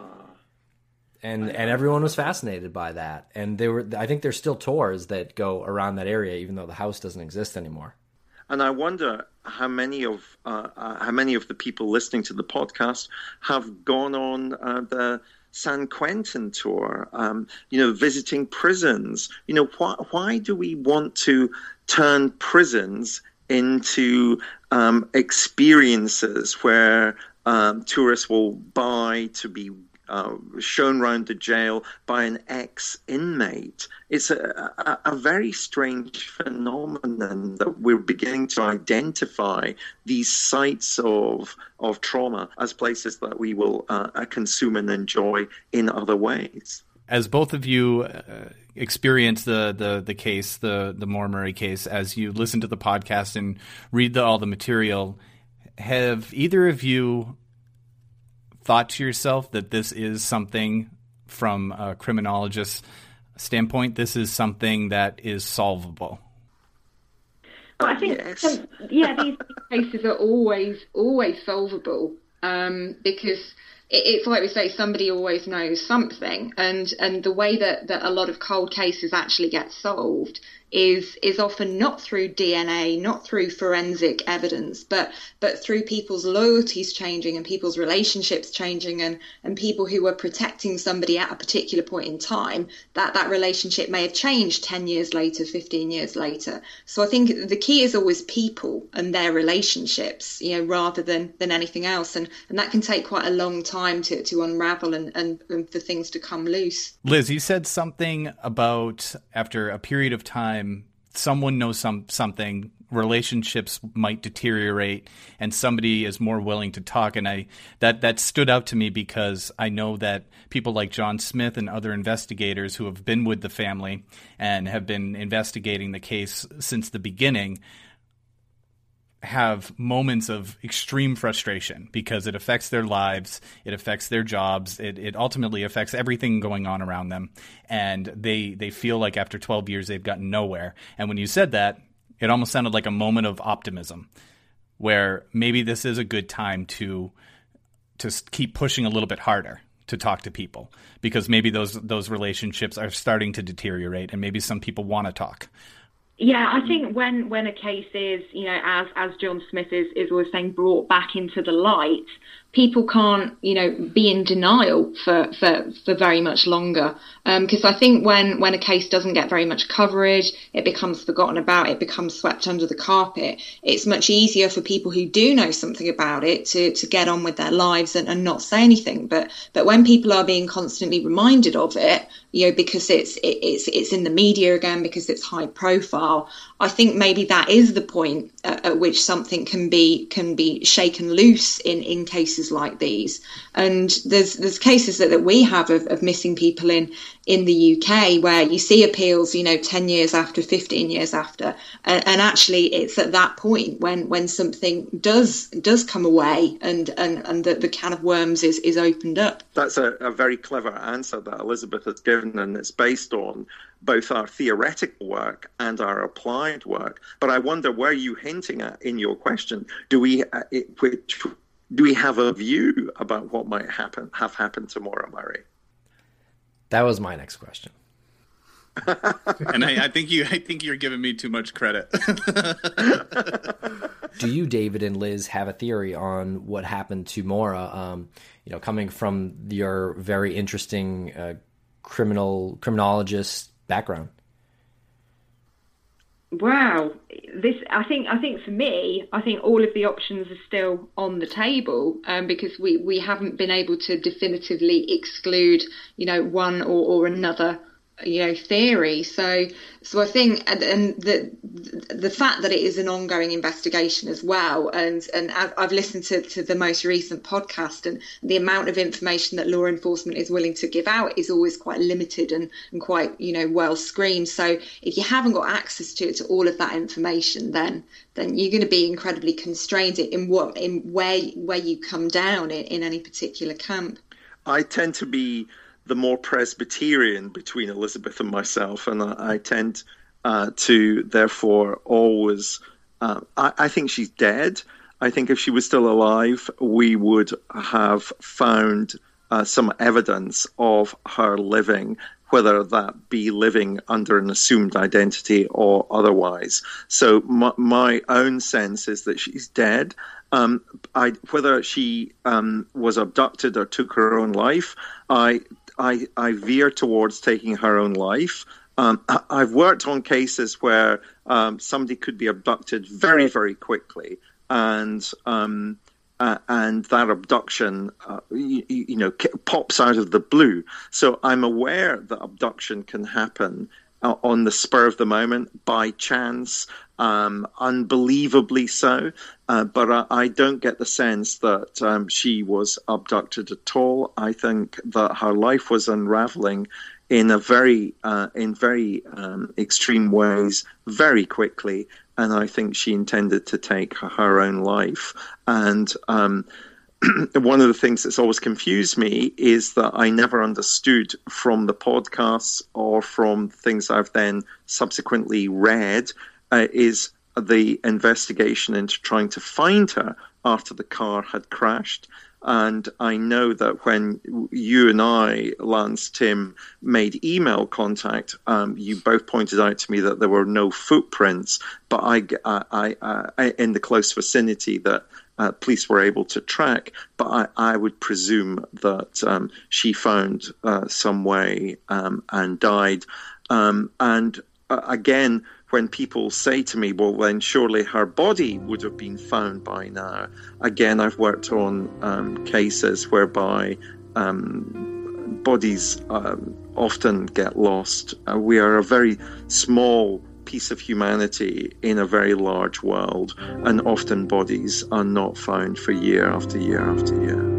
and and everyone was fascinated by that. And there were, I think there's still tours that go around that area, even though the house doesn't exist anymore.
And I wonder how many of uh, uh, how many of the people listening to the podcast have gone on uh, the San Quentin tour, um, you know, visiting prisons. You know, why, why do we want to turn prisons into um, experiences where um, tourists will buy to be uh, shown round the jail by an ex-inmate. It's a, a, a very strange phenomenon that we're beginning to identify these sites of of trauma as places that we will uh, consume and enjoy in other ways.
As both of you uh, experience the, the, the case, the, the Maura Murray case, as you listen to the podcast and read the, all the material, have either of you thought to yourself that this is something from a criminologist's standpoint, this is something that is solvable?
Well, I think,
yes.
some, yeah, these cases are always, always solvable um, because it's like we say, somebody always knows something, and and the way that, that a lot of cold cases actually get solved is is often not through D N A, not through forensic evidence, but but through people's loyalties changing and people's relationships changing, and and people who were protecting somebody at a particular point in time, that that relationship may have changed ten years later, fifteen years later. So I think the key is always people and their relationships, you know, rather than than anything else, and and that can take quite a long time to, to unravel and, and, and for things to come loose.
Liz, you said something about after a period of time, someone knows some something, relationships might deteriorate, and somebody is more willing to talk. And I that that stood out to me because I know that people like John Smith and other investigators who have been with the family and have been investigating the case since the beginning have moments of extreme frustration because it affects their lives, it affects their jobs, it, it ultimately affects everything going on around them. And they they feel like after twelve years they've gotten nowhere. And when you said that, it almost sounded like a moment of optimism where maybe this is a good time to to keep pushing a little bit harder to talk to people, because maybe those those relationships are starting to deteriorate and maybe some people want to talk.
Yeah, I think when, when a case is, you know, as as John Smith is, is always saying, brought back into the light, people can't, you know, be in denial for, for, for very much longer. Because um, I think when, when a case doesn't get very much coverage, it becomes forgotten about, it becomes swept under the carpet. It's much easier for people who do know something about it to, to get on with their lives and, and not say anything. But but when people are being constantly reminded of it, you know, because it's it, it's it's in the media again, because it's high profile, I think maybe that is the point at, at which something can be can be shaken loose in, in cases like these. And there's there's cases that, that we have of, of missing people in in the U K where you see appeals, you know, ten years after, fifteen years after, and, and actually it's at that point when when something does does come away and and and the, the can of worms is is opened up.
That's a, a very clever answer that Elizabeth has given, and it's based on both our theoretical work and our applied work. But I wonder, were you hinting at in your question, do we uh, it, which do we have a view about what might happen have happened to Maura Murray?
That was my next question.
And I, I think you, I think you're giving me too much credit.
Do you, David and Liz, have a theory on what happened to Maura? Um, you know, coming from your very interesting uh, criminal criminologist background.
Wow, this I think I think for me, I think all of the options are still on the table um, because we, we haven't been able to definitively exclude, you know, one or, or another, you know, theory. So so I think and, and the the fact that it is an ongoing investigation as well, and and I've listened to, to the most recent podcast, and the amount of information that law enforcement is willing to give out is always quite limited and, and quite, you know, well screened. So if you haven't got access to to all of that information, then then you're going to be incredibly constrained in what in where where you come down in, in any particular camp.
I tend to be the more Presbyterian between Elizabeth and myself, and I, I tend uh, to therefore always uh, I, I think she's dead. I think if she was still alive, we would have found uh, some evidence of her living, whether that be living under an assumed identity or otherwise. So my, my own sense is that she's dead. Um, I, whether she um, was abducted or took her own life, I I, I veer towards taking her own life. Um, I've worked on cases where um, somebody could be abducted very, very quickly, and um, uh, and that abduction, uh, you, you know, pops out of the blue. So I'm aware that abduction can happen uh, on the spur of the moment, by chance, um, unbelievably so. Uh, but I, I don't get the sense that um, she was abducted at all. I think that her life was unraveling in a very, uh, in very um, extreme ways, very quickly, and I think she intended to take her, her own life. And um, one of the things that's always confused me is that I never understood from the podcasts or from things I've then subsequently read uh, is the investigation into trying to find her after the car had crashed. And I know that when you and I, Lance, Tim, made email contact, um, you both pointed out to me that there were no footprints, but I, I, I, I in the close vicinity that uh, police were able to track. But I, I would presume that um, she found uh, some way um, and died. Um, and uh, again, when people say to me, well, then surely her body would have been found by now. Again, I've worked on um, cases whereby um, bodies um, often get lost. Uh, we are a very small piece of humanity in a very large world, and often bodies are not found for year after year after year.